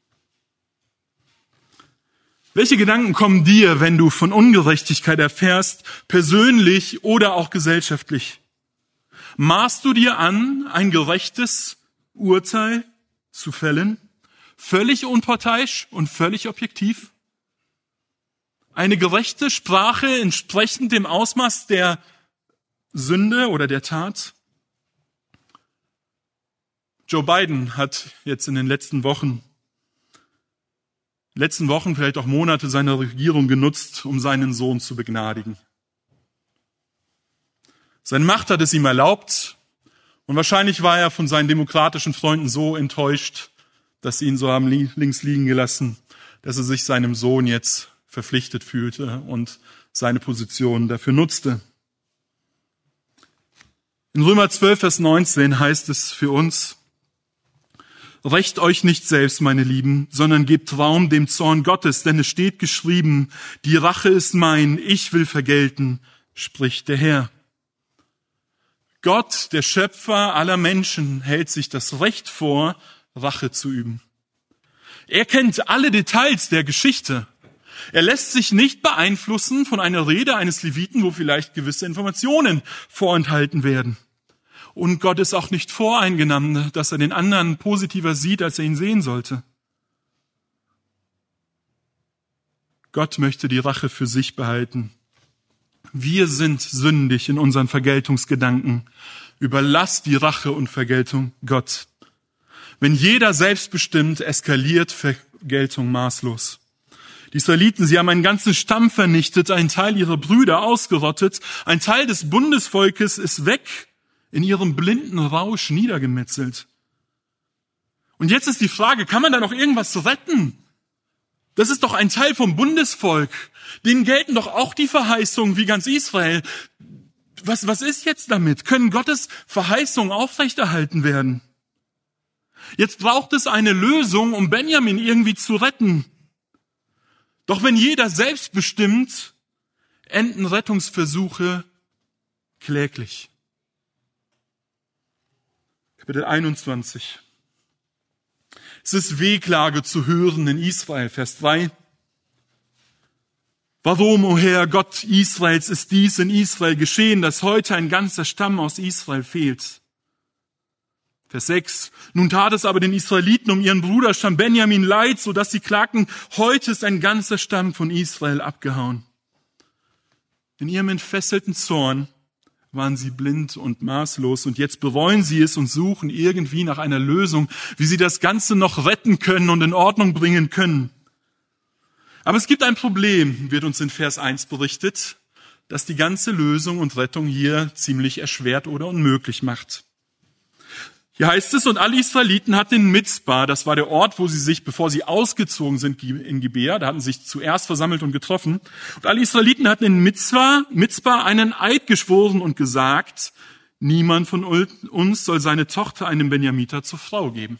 Welche Gedanken kommen dir, wenn du von Ungerechtigkeit erfährst, persönlich oder auch gesellschaftlich? Maßt du dir an, ein gerechtes Urteil zu fällen? Völlig unparteiisch und völlig objektiv? Eine gerechte Sprache entsprechend dem Ausmaß der Sünde oder der Tat? Joe Biden hat jetzt in den letzten Wochen, letzten Wochen, vielleicht auch Monate seiner Regierung genutzt, um seinen Sohn zu begnadigen. Seine Macht hat es ihm erlaubt und wahrscheinlich war er von seinen demokratischen Freunden so enttäuscht, dass sie ihn so haben links liegen gelassen, dass er sich seinem Sohn jetzt verpflichtet fühlte und seine Position dafür nutzte. In Römer zwölf, Vers neunzehn heißt es für uns: Rächt euch nicht selbst, meine Lieben, sondern gebt Raum dem Zorn Gottes, denn es steht geschrieben, die Rache ist mein, ich will vergelten, spricht der Herr. Gott, der Schöpfer aller Menschen, hält sich das Recht vor, Rache zu üben. Er kennt alle Details der Geschichte. Er lässt sich nicht beeinflussen von einer Rede eines Leviten, wo vielleicht gewisse Informationen vorenthalten werden. Und Gott ist auch nicht voreingenommen, dass er den anderen positiver sieht, als er ihn sehen sollte. Gott möchte die Rache für sich behalten. Wir sind sündig in unseren Vergeltungsgedanken. Überlass die Rache und Vergeltung Gott. Wenn jeder selbstbestimmt, eskaliert Vergeltung maßlos. Die Israeliten, sie haben einen ganzen Stamm vernichtet, einen Teil ihrer Brüder ausgerottet, ein Teil des Bundesvolkes ist weg, in ihrem blinden Rausch niedergemetzelt. Und jetzt ist die Frage, kann man da noch irgendwas retten? Das ist doch ein Teil vom Bundesvolk. Denen gelten doch auch die Verheißungen wie ganz Israel. Was, was ist jetzt damit? Können Gottes Verheißungen aufrechterhalten werden? Jetzt braucht es eine Lösung, um Benjamin irgendwie zu retten. Doch wenn jeder selbst bestimmt, enden Rettungsversuche kläglich. Kapitel einundzwanzig. Es ist Wehklage zu hören in Israel, Vers drei. Warum, o Herr, Gott Israels, ist dies in Israel geschehen, dass heute ein ganzer Stamm aus Israel fehlt? Vers sechs. Nun tat es aber den Israeliten um ihren Bruderstamm Benjamin leid, so dass sie klagten, heute ist ein ganzer Stamm von Israel abgehauen. In ihrem entfesselten Zorn waren sie blind und maßlos und jetzt bereuen sie es und suchen irgendwie nach einer Lösung, wie sie das Ganze noch retten können und in Ordnung bringen können. Aber es gibt ein Problem, wird uns in Vers eins berichtet, das die ganze Lösung und Rettung hier ziemlich erschwert oder unmöglich macht. Hier heißt es, und alle Israeliten hatten in Mizpah, das war der Ort, wo sie sich, bevor sie ausgezogen sind in Gibea, da hatten sie sich zuerst versammelt und getroffen, und alle Israeliten hatten in Mizpah, Mizpah einen Eid geschworen und gesagt, niemand von uns soll seine Tochter einem Benjamiter zur Frau geben.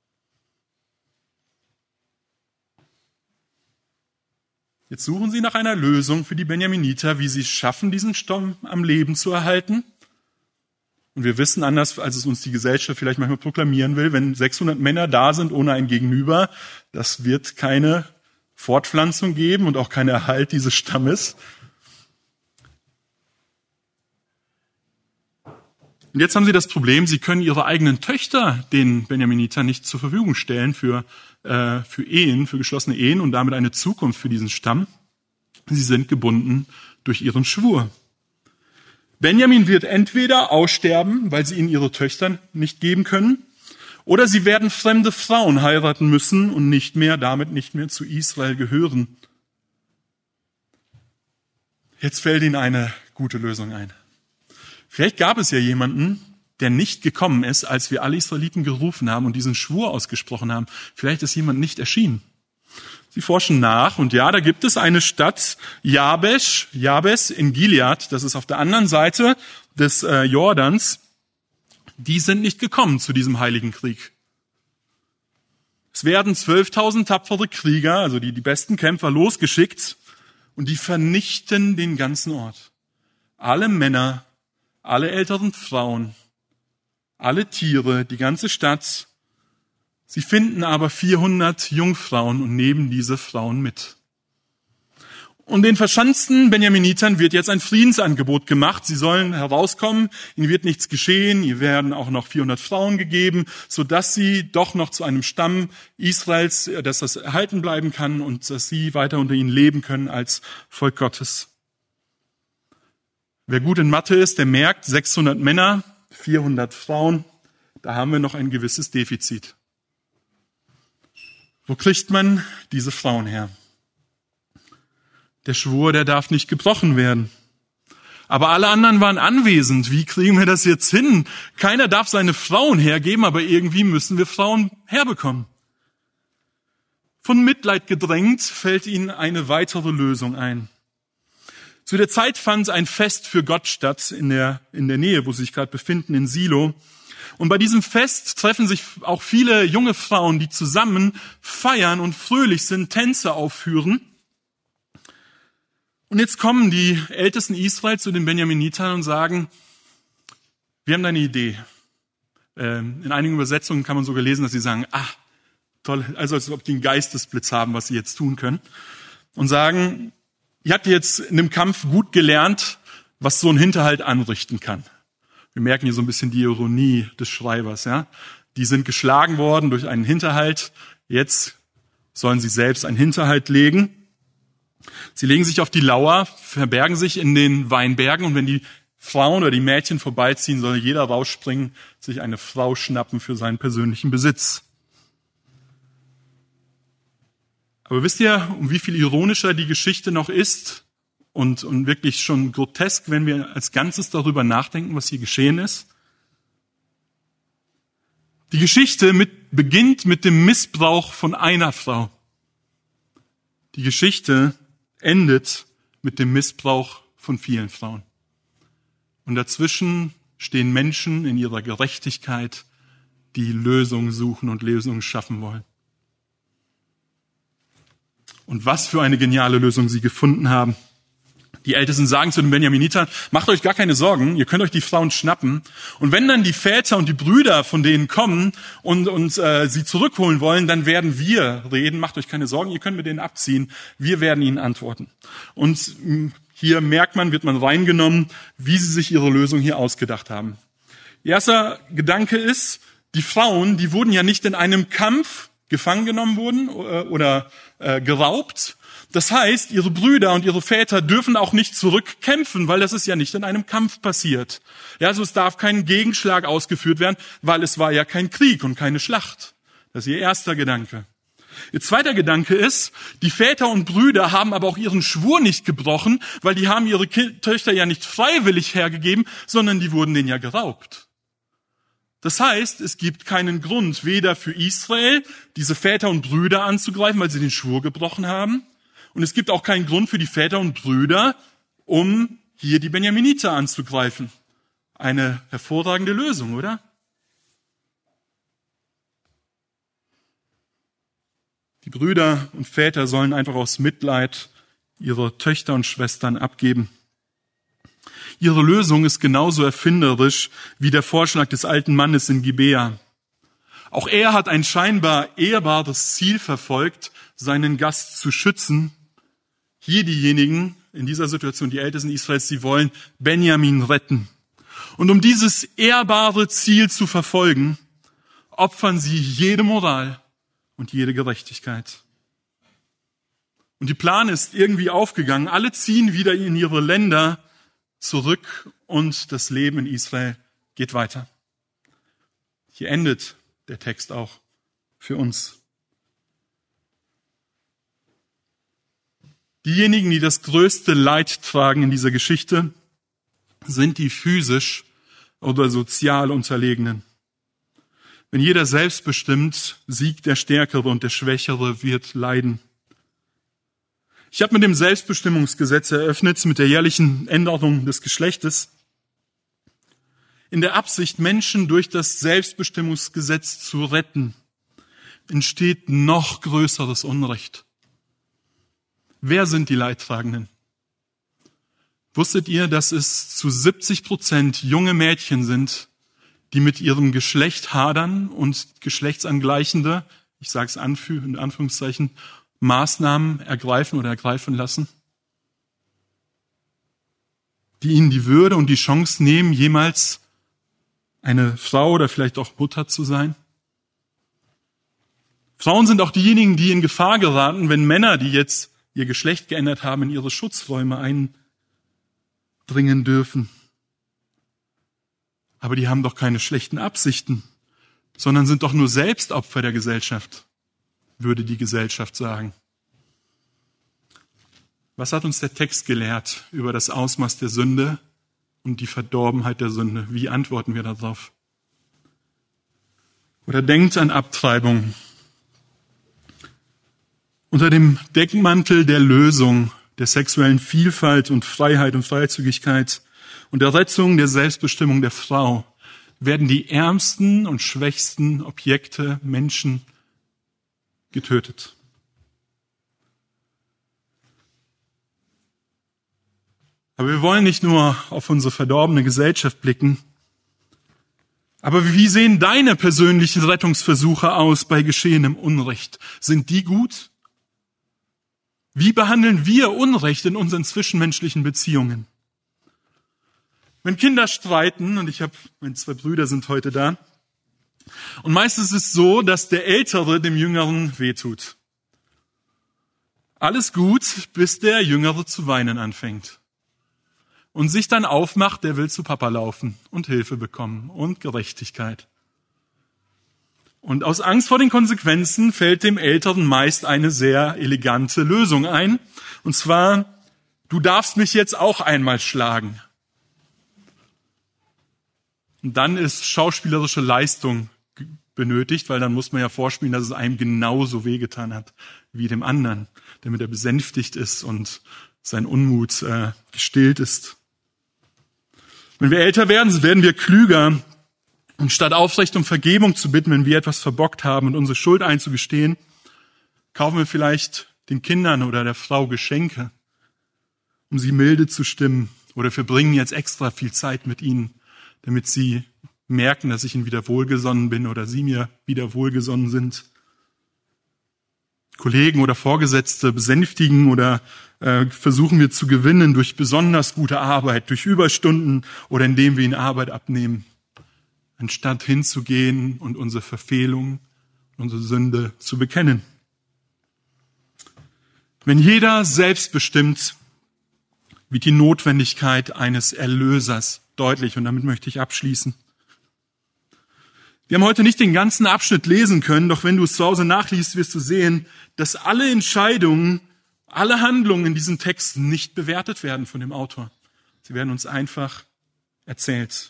Jetzt suchen sie nach einer Lösung für die Benjaminiter, wie sie es schaffen, diesen Stamm am Leben zu erhalten. Und wir wissen, anders als es uns die Gesellschaft vielleicht manchmal proklamieren will, wenn sechshundert Männer da sind ohne ein Gegenüber, das wird keine Fortpflanzung geben und auch keinen Erhalt dieses Stammes. Und jetzt haben sie das Problem, sie können ihre eigenen Töchter den Benjaminitern nicht zur Verfügung stellen für, äh, für Ehen, für geschlossene Ehen und damit eine Zukunft für diesen Stamm. Sie sind gebunden durch ihren Schwur. Benjamin wird entweder aussterben, weil sie ihnen ihre Töchter nicht geben können, oder sie werden fremde Frauen heiraten müssen und nicht mehr, damit nicht mehr zu Israel gehören. Jetzt fällt ihnen eine gute Lösung ein. Vielleicht gab es ja jemanden, der nicht gekommen ist, als wir alle Israeliten gerufen haben und diesen Schwur ausgesprochen haben. Vielleicht ist jemand nicht erschienen. Sie forschen nach und ja, da gibt es eine Stadt, Jabesh, Jabes in Gilead, das ist auf der anderen Seite des äh, Jordans. Die sind nicht gekommen zu diesem heiligen Krieg. Es werden zwölftausend tapfere Krieger, also die, die besten Kämpfer, losgeschickt und die vernichten den ganzen Ort. Alle Männer, alle älteren Frauen, alle Tiere, die ganze Stadt. Sie finden aber vierhundert Jungfrauen und nehmen diese Frauen mit. Und den verschanzten Benjaminitern wird jetzt ein Friedensangebot gemacht. Sie sollen herauskommen, ihnen wird nichts geschehen, ihnen werden auch noch vierhundert Frauen gegeben, sodass sie doch noch zu einem Stamm Israels, dass das erhalten bleiben kann und dass sie weiter unter ihnen leben können als Volk Gottes. Wer gut in Mathe ist, der merkt, sechshundert Männer, vierhundert Frauen, da haben wir noch ein gewisses Defizit. Wo kriegt man diese Frauen her? Der Schwur, der darf nicht gebrochen werden. Aber alle anderen waren anwesend. Wie kriegen wir das jetzt hin? Keiner darf seine Frauen hergeben, aber irgendwie müssen wir Frauen herbekommen. Von Mitleid gedrängt fällt ihnen eine weitere Lösung ein. Zu der Zeit fand ein Fest für Gott statt in der, in der Nähe, wo sie sich gerade befinden, in Silo. Und bei diesem Fest treffen sich auch viele junge Frauen, die zusammen feiern und fröhlich sind, Tänze aufführen. Und jetzt kommen die Ältesten Israels zu den Benjaminitern und sagen, wir haben da eine Idee. In einigen Übersetzungen kann man sogar lesen, dass sie sagen, ah, toll, also als ob die einen Geistesblitz haben, was sie jetzt tun können. Und sagen, ihr habt jetzt in dem Kampf gut gelernt, was so ein Hinterhalt anrichten kann. Wir merken hier so ein bisschen die Ironie des Schreibers, ja. Die sind geschlagen worden durch einen Hinterhalt. Jetzt sollen sie selbst einen Hinterhalt legen. Sie legen sich auf die Lauer, verbergen sich in den Weinbergen und wenn die Frauen oder die Mädchen vorbeiziehen, soll jeder rausspringen, sich eine Frau schnappen für seinen persönlichen Besitz. Aber wisst ihr, um wie viel ironischer die Geschichte noch ist und, und wirklich schon grotesk, wenn wir als Ganzes darüber nachdenken, was hier geschehen ist? Die Geschichte mit, beginnt mit dem Missbrauch von einer Frau. Die Geschichte endet mit dem Missbrauch von vielen Frauen. Und dazwischen stehen Menschen in ihrer Gerechtigkeit, die Lösungen suchen und Lösungen schaffen wollen. Und was für eine geniale Lösung sie gefunden haben. Die Ältesten sagen zu den Benjaminitern, macht euch gar keine Sorgen, ihr könnt euch die Frauen schnappen. Und wenn dann die Väter und die Brüder von denen kommen und, und äh, sie zurückholen wollen, dann werden wir reden, macht euch keine Sorgen, ihr könnt mit denen abziehen, wir werden ihnen antworten. Und mh, hier merkt man, wird man reingenommen, wie sie sich ihre Lösung hier ausgedacht haben. Erster Gedanke ist, die Frauen, die wurden ja nicht in einem Kampf gefangen genommen wurden oder äh, geraubt. Das heißt, ihre Brüder und ihre Väter dürfen auch nicht zurückkämpfen, weil das ist ja nicht in einem Kampf passiert. Ja, also es darf kein Gegenschlag ausgeführt werden, weil es war ja kein Krieg und keine Schlacht. Das ist ihr erster Gedanke. Ihr zweiter Gedanke ist, die Väter und Brüder haben aber auch ihren Schwur nicht gebrochen, weil die haben ihre Ki- Töchter ja nicht freiwillig hergegeben, sondern die wurden denen ja geraubt. Das heißt, es gibt keinen Grund, weder für Israel, diese Väter und Brüder anzugreifen, weil sie den Schwur gebrochen haben. Und es gibt auch keinen Grund für die Väter und Brüder, um hier die Benjaminiter anzugreifen. Eine hervorragende Lösung, oder? Die Brüder und Väter sollen einfach aus Mitleid ihre Töchter und Schwestern abgeben. Ihre Lösung ist genauso erfinderisch wie der Vorschlag des alten Mannes in Gibea. Auch er hat ein scheinbar ehrbares Ziel verfolgt, seinen Gast zu schützen. Hier diejenigen, in dieser Situation die Ältesten Israels, sie wollen Benjamin retten. Und um dieses ehrbare Ziel zu verfolgen, opfern sie jede Moral und jede Gerechtigkeit. Und die Plan ist irgendwie aufgegangen. Alle ziehen wieder in ihre Länder zurück und das Leben in Israel geht weiter. Hier endet der Text auch für uns. Diejenigen, die das größte Leid tragen in dieser Geschichte, sind die physisch oder sozial Unterlegenen. Wenn jeder selbstbestimmt, siegt der Stärkere und der Schwächere wird leiden. Ich habe mit dem Selbstbestimmungsgesetz eröffnet, mit der jährlichen Änderung des Geschlechtes, in der Absicht, Menschen durch das Selbstbestimmungsgesetz zu retten, entsteht noch größeres Unrecht. Wer sind die Leidtragenden? Wusstet ihr, dass es zu siebzig Prozent junge Mädchen sind, die mit ihrem Geschlecht hadern und geschlechtsangleichende, ich sage es in Anführungszeichen, Maßnahmen ergreifen oder ergreifen lassen, die ihnen die Würde und die Chance nehmen, jemals eine Frau oder vielleicht auch Mutter zu sein? Frauen sind auch diejenigen, die in Gefahr geraten, wenn Männer, die jetzt ihr Geschlecht geändert haben, in ihre Schutzräume eindringen dürfen. Aber die haben doch keine schlechten Absichten, sondern sind doch nur selbst Opfer der Gesellschaft, würde die Gesellschaft sagen. Was hat uns der Text gelehrt über das Ausmaß der Sünde und die Verdorbenheit der Sünde. Wie antworten wir darauf? Oder denkt an Abtreibung. Unter dem Deckmantel der Lösung, der sexuellen Vielfalt und Freiheit und Freizügigkeit und der Rettung der Selbstbestimmung der Frau werden die ärmsten und schwächsten Objekte, Menschen, getötet. Aber wir wollen nicht nur auf unsere verdorbene Gesellschaft blicken, aber wie sehen deine persönlichen Rettungsversuche aus bei geschehenem Unrecht? Sind die gut? Wie behandeln wir Unrecht in unseren zwischenmenschlichen Beziehungen? Wenn Kinder streiten, und ich habe, meine zwei Brüder sind heute da, und meistens ist es so, dass der Ältere dem Jüngeren wehtut. Alles gut, bis der Jüngere zu weinen anfängt. Und sich dann aufmacht, der will zu Papa laufen und Hilfe bekommen und Gerechtigkeit. Und aus Angst vor den Konsequenzen fällt dem Älteren meist eine sehr elegante Lösung ein. Und zwar, du darfst mich jetzt auch einmal schlagen. Und dann ist schauspielerische Leistung benötigt, weil dann muss man ja vorspielen, dass es einem genauso wehgetan hat wie dem anderen, damit er besänftigt ist und sein Unmut äh, gestillt ist. Wenn wir älter werden, werden wir klüger. Und statt aufrecht um Vergebung zu bitten, wenn wir etwas verbockt haben und unsere Schuld einzugestehen, kaufen wir vielleicht den Kindern oder der Frau Geschenke, um sie milde zu stimmen. Oder verbringen jetzt extra viel Zeit mit ihnen, damit sie merken, dass ich ihnen wieder wohlgesonnen bin oder sie mir wieder wohlgesonnen sind. Kollegen oder Vorgesetzte besänftigen oder äh, versuchen wir zu gewinnen durch besonders gute Arbeit, durch Überstunden oder indem wir ihnen Arbeit abnehmen, anstatt hinzugehen und unsere Verfehlung, unsere Sünde zu bekennen. Wenn jeder selbstbestimmt, wird die Notwendigkeit eines Erlösers deutlich, und damit möchte ich abschließen. Wir haben heute nicht den ganzen Abschnitt lesen können, doch wenn du es zu Hause nachliest, wirst du sehen, dass alle Entscheidungen, alle Handlungen in diesem Text nicht bewertet werden von dem Autor. Sie werden uns einfach erzählt.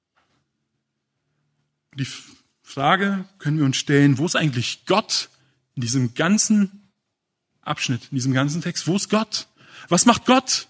Die Frage können wir uns stellen, wo ist eigentlich Gott in diesem ganzen Abschnitt, in diesem ganzen Text? Wo ist Gott? Was macht Gott?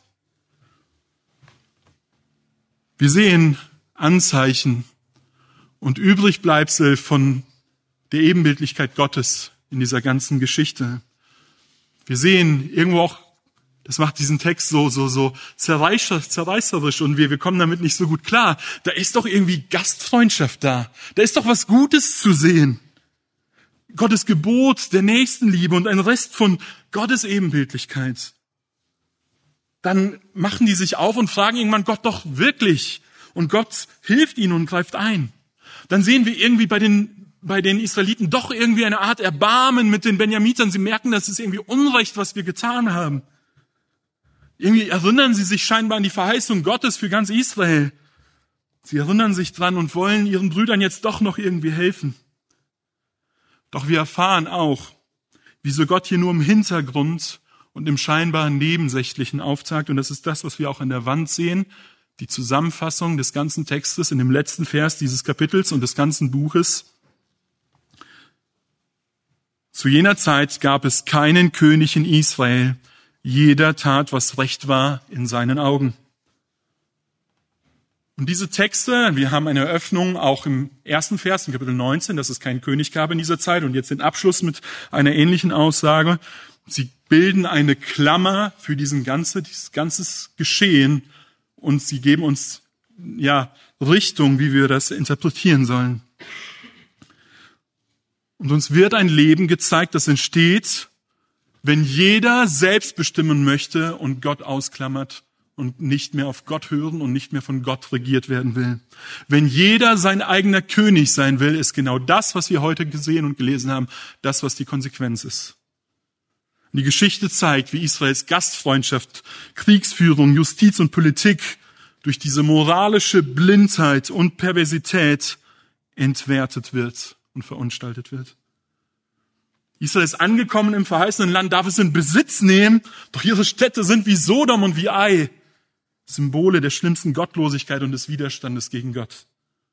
Wir sehen Anzeichen und Übrigbleibsel von der Ebenbildlichkeit Gottes in dieser ganzen Geschichte. Wir sehen irgendwo auch, das macht diesen Text so so so zerreißerisch und wir, wir kommen damit nicht so gut klar. Da ist doch irgendwie Gastfreundschaft da. Da ist doch was Gutes zu sehen. Gottes Gebot der Nächstenliebe und ein Rest von Gottes Ebenbildlichkeit. Dann machen die sich auf und fragen irgendwann Gott doch wirklich. Und Gott hilft ihnen und greift ein. Dann sehen wir irgendwie bei den, bei den Israeliten doch irgendwie eine Art Erbarmen mit den Benjamitern. Sie merken, das ist irgendwie Unrecht, was wir getan haben. Irgendwie erinnern sie sich scheinbar an die Verheißung Gottes für ganz Israel. Sie erinnern sich dran und wollen ihren Brüdern jetzt doch noch irgendwie helfen. Doch wir erfahren auch, wieso Gott hier nur im Hintergrund und im scheinbar Nebensächlichen aufzeigt. Und das ist das, was wir auch an der Wand sehen. Die Zusammenfassung des ganzen Textes in dem letzten Vers dieses Kapitels und des ganzen Buches. Zu jener Zeit gab es keinen König in Israel. Jeder tat, was recht war in seinen Augen. Und diese Texte, wir haben eine Eröffnung auch im ersten Vers, in Kapitel neunzehn, dass es keinen König gab in dieser Zeit und jetzt den Abschluss mit einer ähnlichen Aussage. Sie bilden eine Klammer für diesen ganze, dieses ganzes Geschehen und sie geben uns, ja, Richtung, wie wir das interpretieren sollen. Und uns wird ein Leben gezeigt, das entsteht, wenn jeder selbst bestimmen möchte und Gott ausklammert und nicht mehr auf Gott hören und nicht mehr von Gott regiert werden will. Wenn jeder sein eigener König sein will, ist genau das, was wir heute gesehen und gelesen haben, das, was die Konsequenz ist. Die Geschichte zeigt, wie Israels Gastfreundschaft, Kriegsführung, Justiz und Politik durch diese moralische Blindheit und Perversität entwertet wird und verunstaltet wird. Israel ist angekommen im verheißenen Land, darf es in Besitz nehmen, doch ihre Städte sind wie Sodom und wie Ai. Symbole der schlimmsten Gottlosigkeit und des Widerstandes gegen Gott.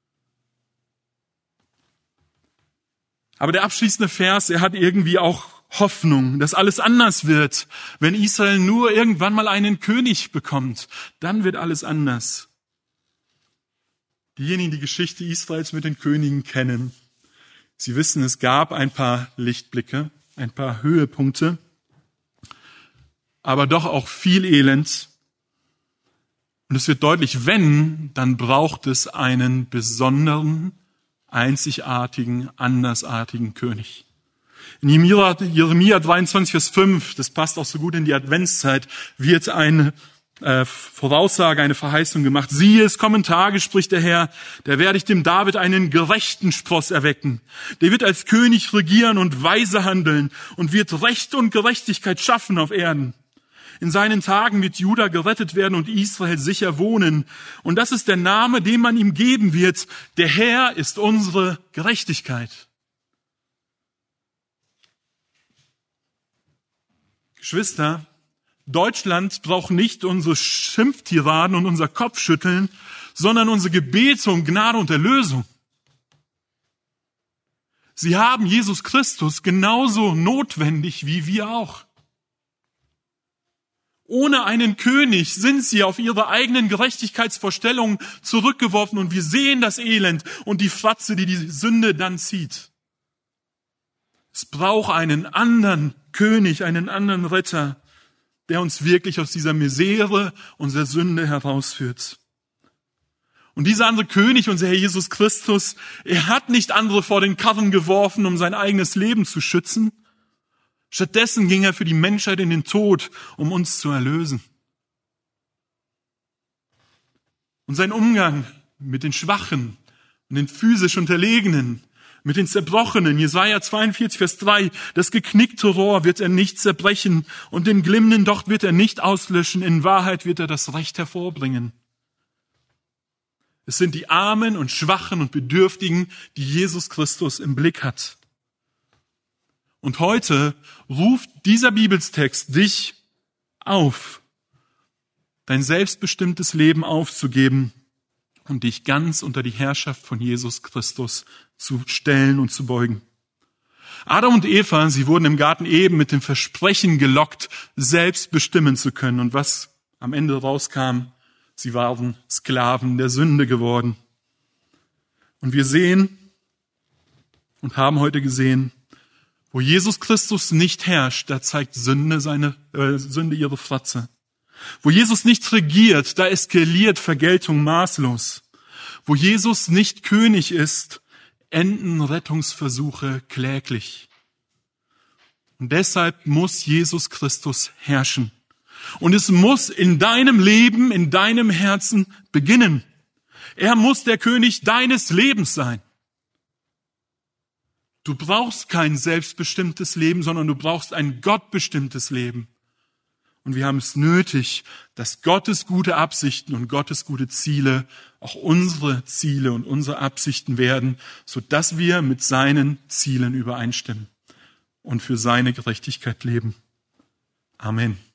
Aber der abschließende Vers, er hat irgendwie auch Hoffnung, dass alles anders wird. Wenn Israel nur irgendwann mal einen König bekommt, dann wird alles anders. Diejenigen, die die Geschichte Israels mit den Königen kennen, sie wissen, es gab ein paar Lichtblicke, ein paar Höhepunkte, aber doch auch viel Elend. Und es wird deutlich, wenn, dann braucht es einen besonderen, einzigartigen, andersartigen König. In Jeremia dreiundzwanzig, Vers fünf, das passt auch so gut in die Adventszeit, wird eine äh, Voraussage, eine Verheißung gemacht. Siehe, es kommen Tage, spricht der Herr, da werde ich dem David einen gerechten Spross erwecken. Der wird als König regieren und weise handeln und wird Recht und Gerechtigkeit schaffen auf Erden. In seinen Tagen wird Juda gerettet werden und Israel sicher wohnen. Und das ist der Name, den man ihm geben wird. Der Herr ist unsere Gerechtigkeit. Geschwister, Deutschland braucht nicht unsere Schimpftiraden und unser Kopfschütteln, sondern unsere Gebete um Gnade und Erlösung. Sie haben Jesus Christus genauso notwendig wie wir auch. Ohne einen König sind sie auf ihre eigenen Gerechtigkeitsvorstellungen zurückgeworfen und wir sehen das Elend und die Fratze, die die Sünde dann zieht. Es braucht einen anderen König, einen anderen Retter, der uns wirklich aus dieser Misere, unserer Sünde herausführt. Und dieser andere König, unser Herr Jesus Christus, er hat nicht andere vor den Karren geworfen, um sein eigenes Leben zu schützen. Stattdessen ging er für die Menschheit in den Tod, um uns zu erlösen. Und sein Umgang mit den Schwachen und den physisch Unterlegenen, mit den Zerbrochenen, Jesaja zweiundvierzig, Vers drei, das geknickte Rohr wird er nicht zerbrechen und den glimmenden Docht wird er nicht auslöschen. In Wahrheit wird er das Recht hervorbringen. Es sind die Armen und Schwachen und Bedürftigen, die Jesus Christus im Blick hat. Und heute ruft dieser Bibeltext dich auf, dein selbstbestimmtes Leben aufzugeben und dich ganz unter die Herrschaft von Jesus Christus zu stellen und zu beugen. Adam und Eva, sie wurden im Garten Eden mit dem Versprechen gelockt, selbst bestimmen zu können. Und was am Ende rauskam, sie waren Sklaven der Sünde geworden. Und wir sehen und haben heute gesehen, wo Jesus Christus nicht herrscht, da zeigt Sünde seine äh, Sünde ihre Fratze. Wo Jesus nicht regiert, da eskaliert Vergeltung maßlos. Wo Jesus nicht König ist, enden Rettungsversuche kläglich. Und deshalb muss Jesus Christus herrschen. Und es muss in deinem Leben, in deinem Herzen beginnen. Er muss der König deines Lebens sein. Du brauchst kein selbstbestimmtes Leben, sondern du brauchst ein gottbestimmtes Leben. Und wir haben es nötig, dass Gottes gute Absichten und Gottes gute Ziele auch unsere Ziele und unsere Absichten werden, sodass wir mit seinen Zielen übereinstimmen und für seine Gerechtigkeit leben. Amen.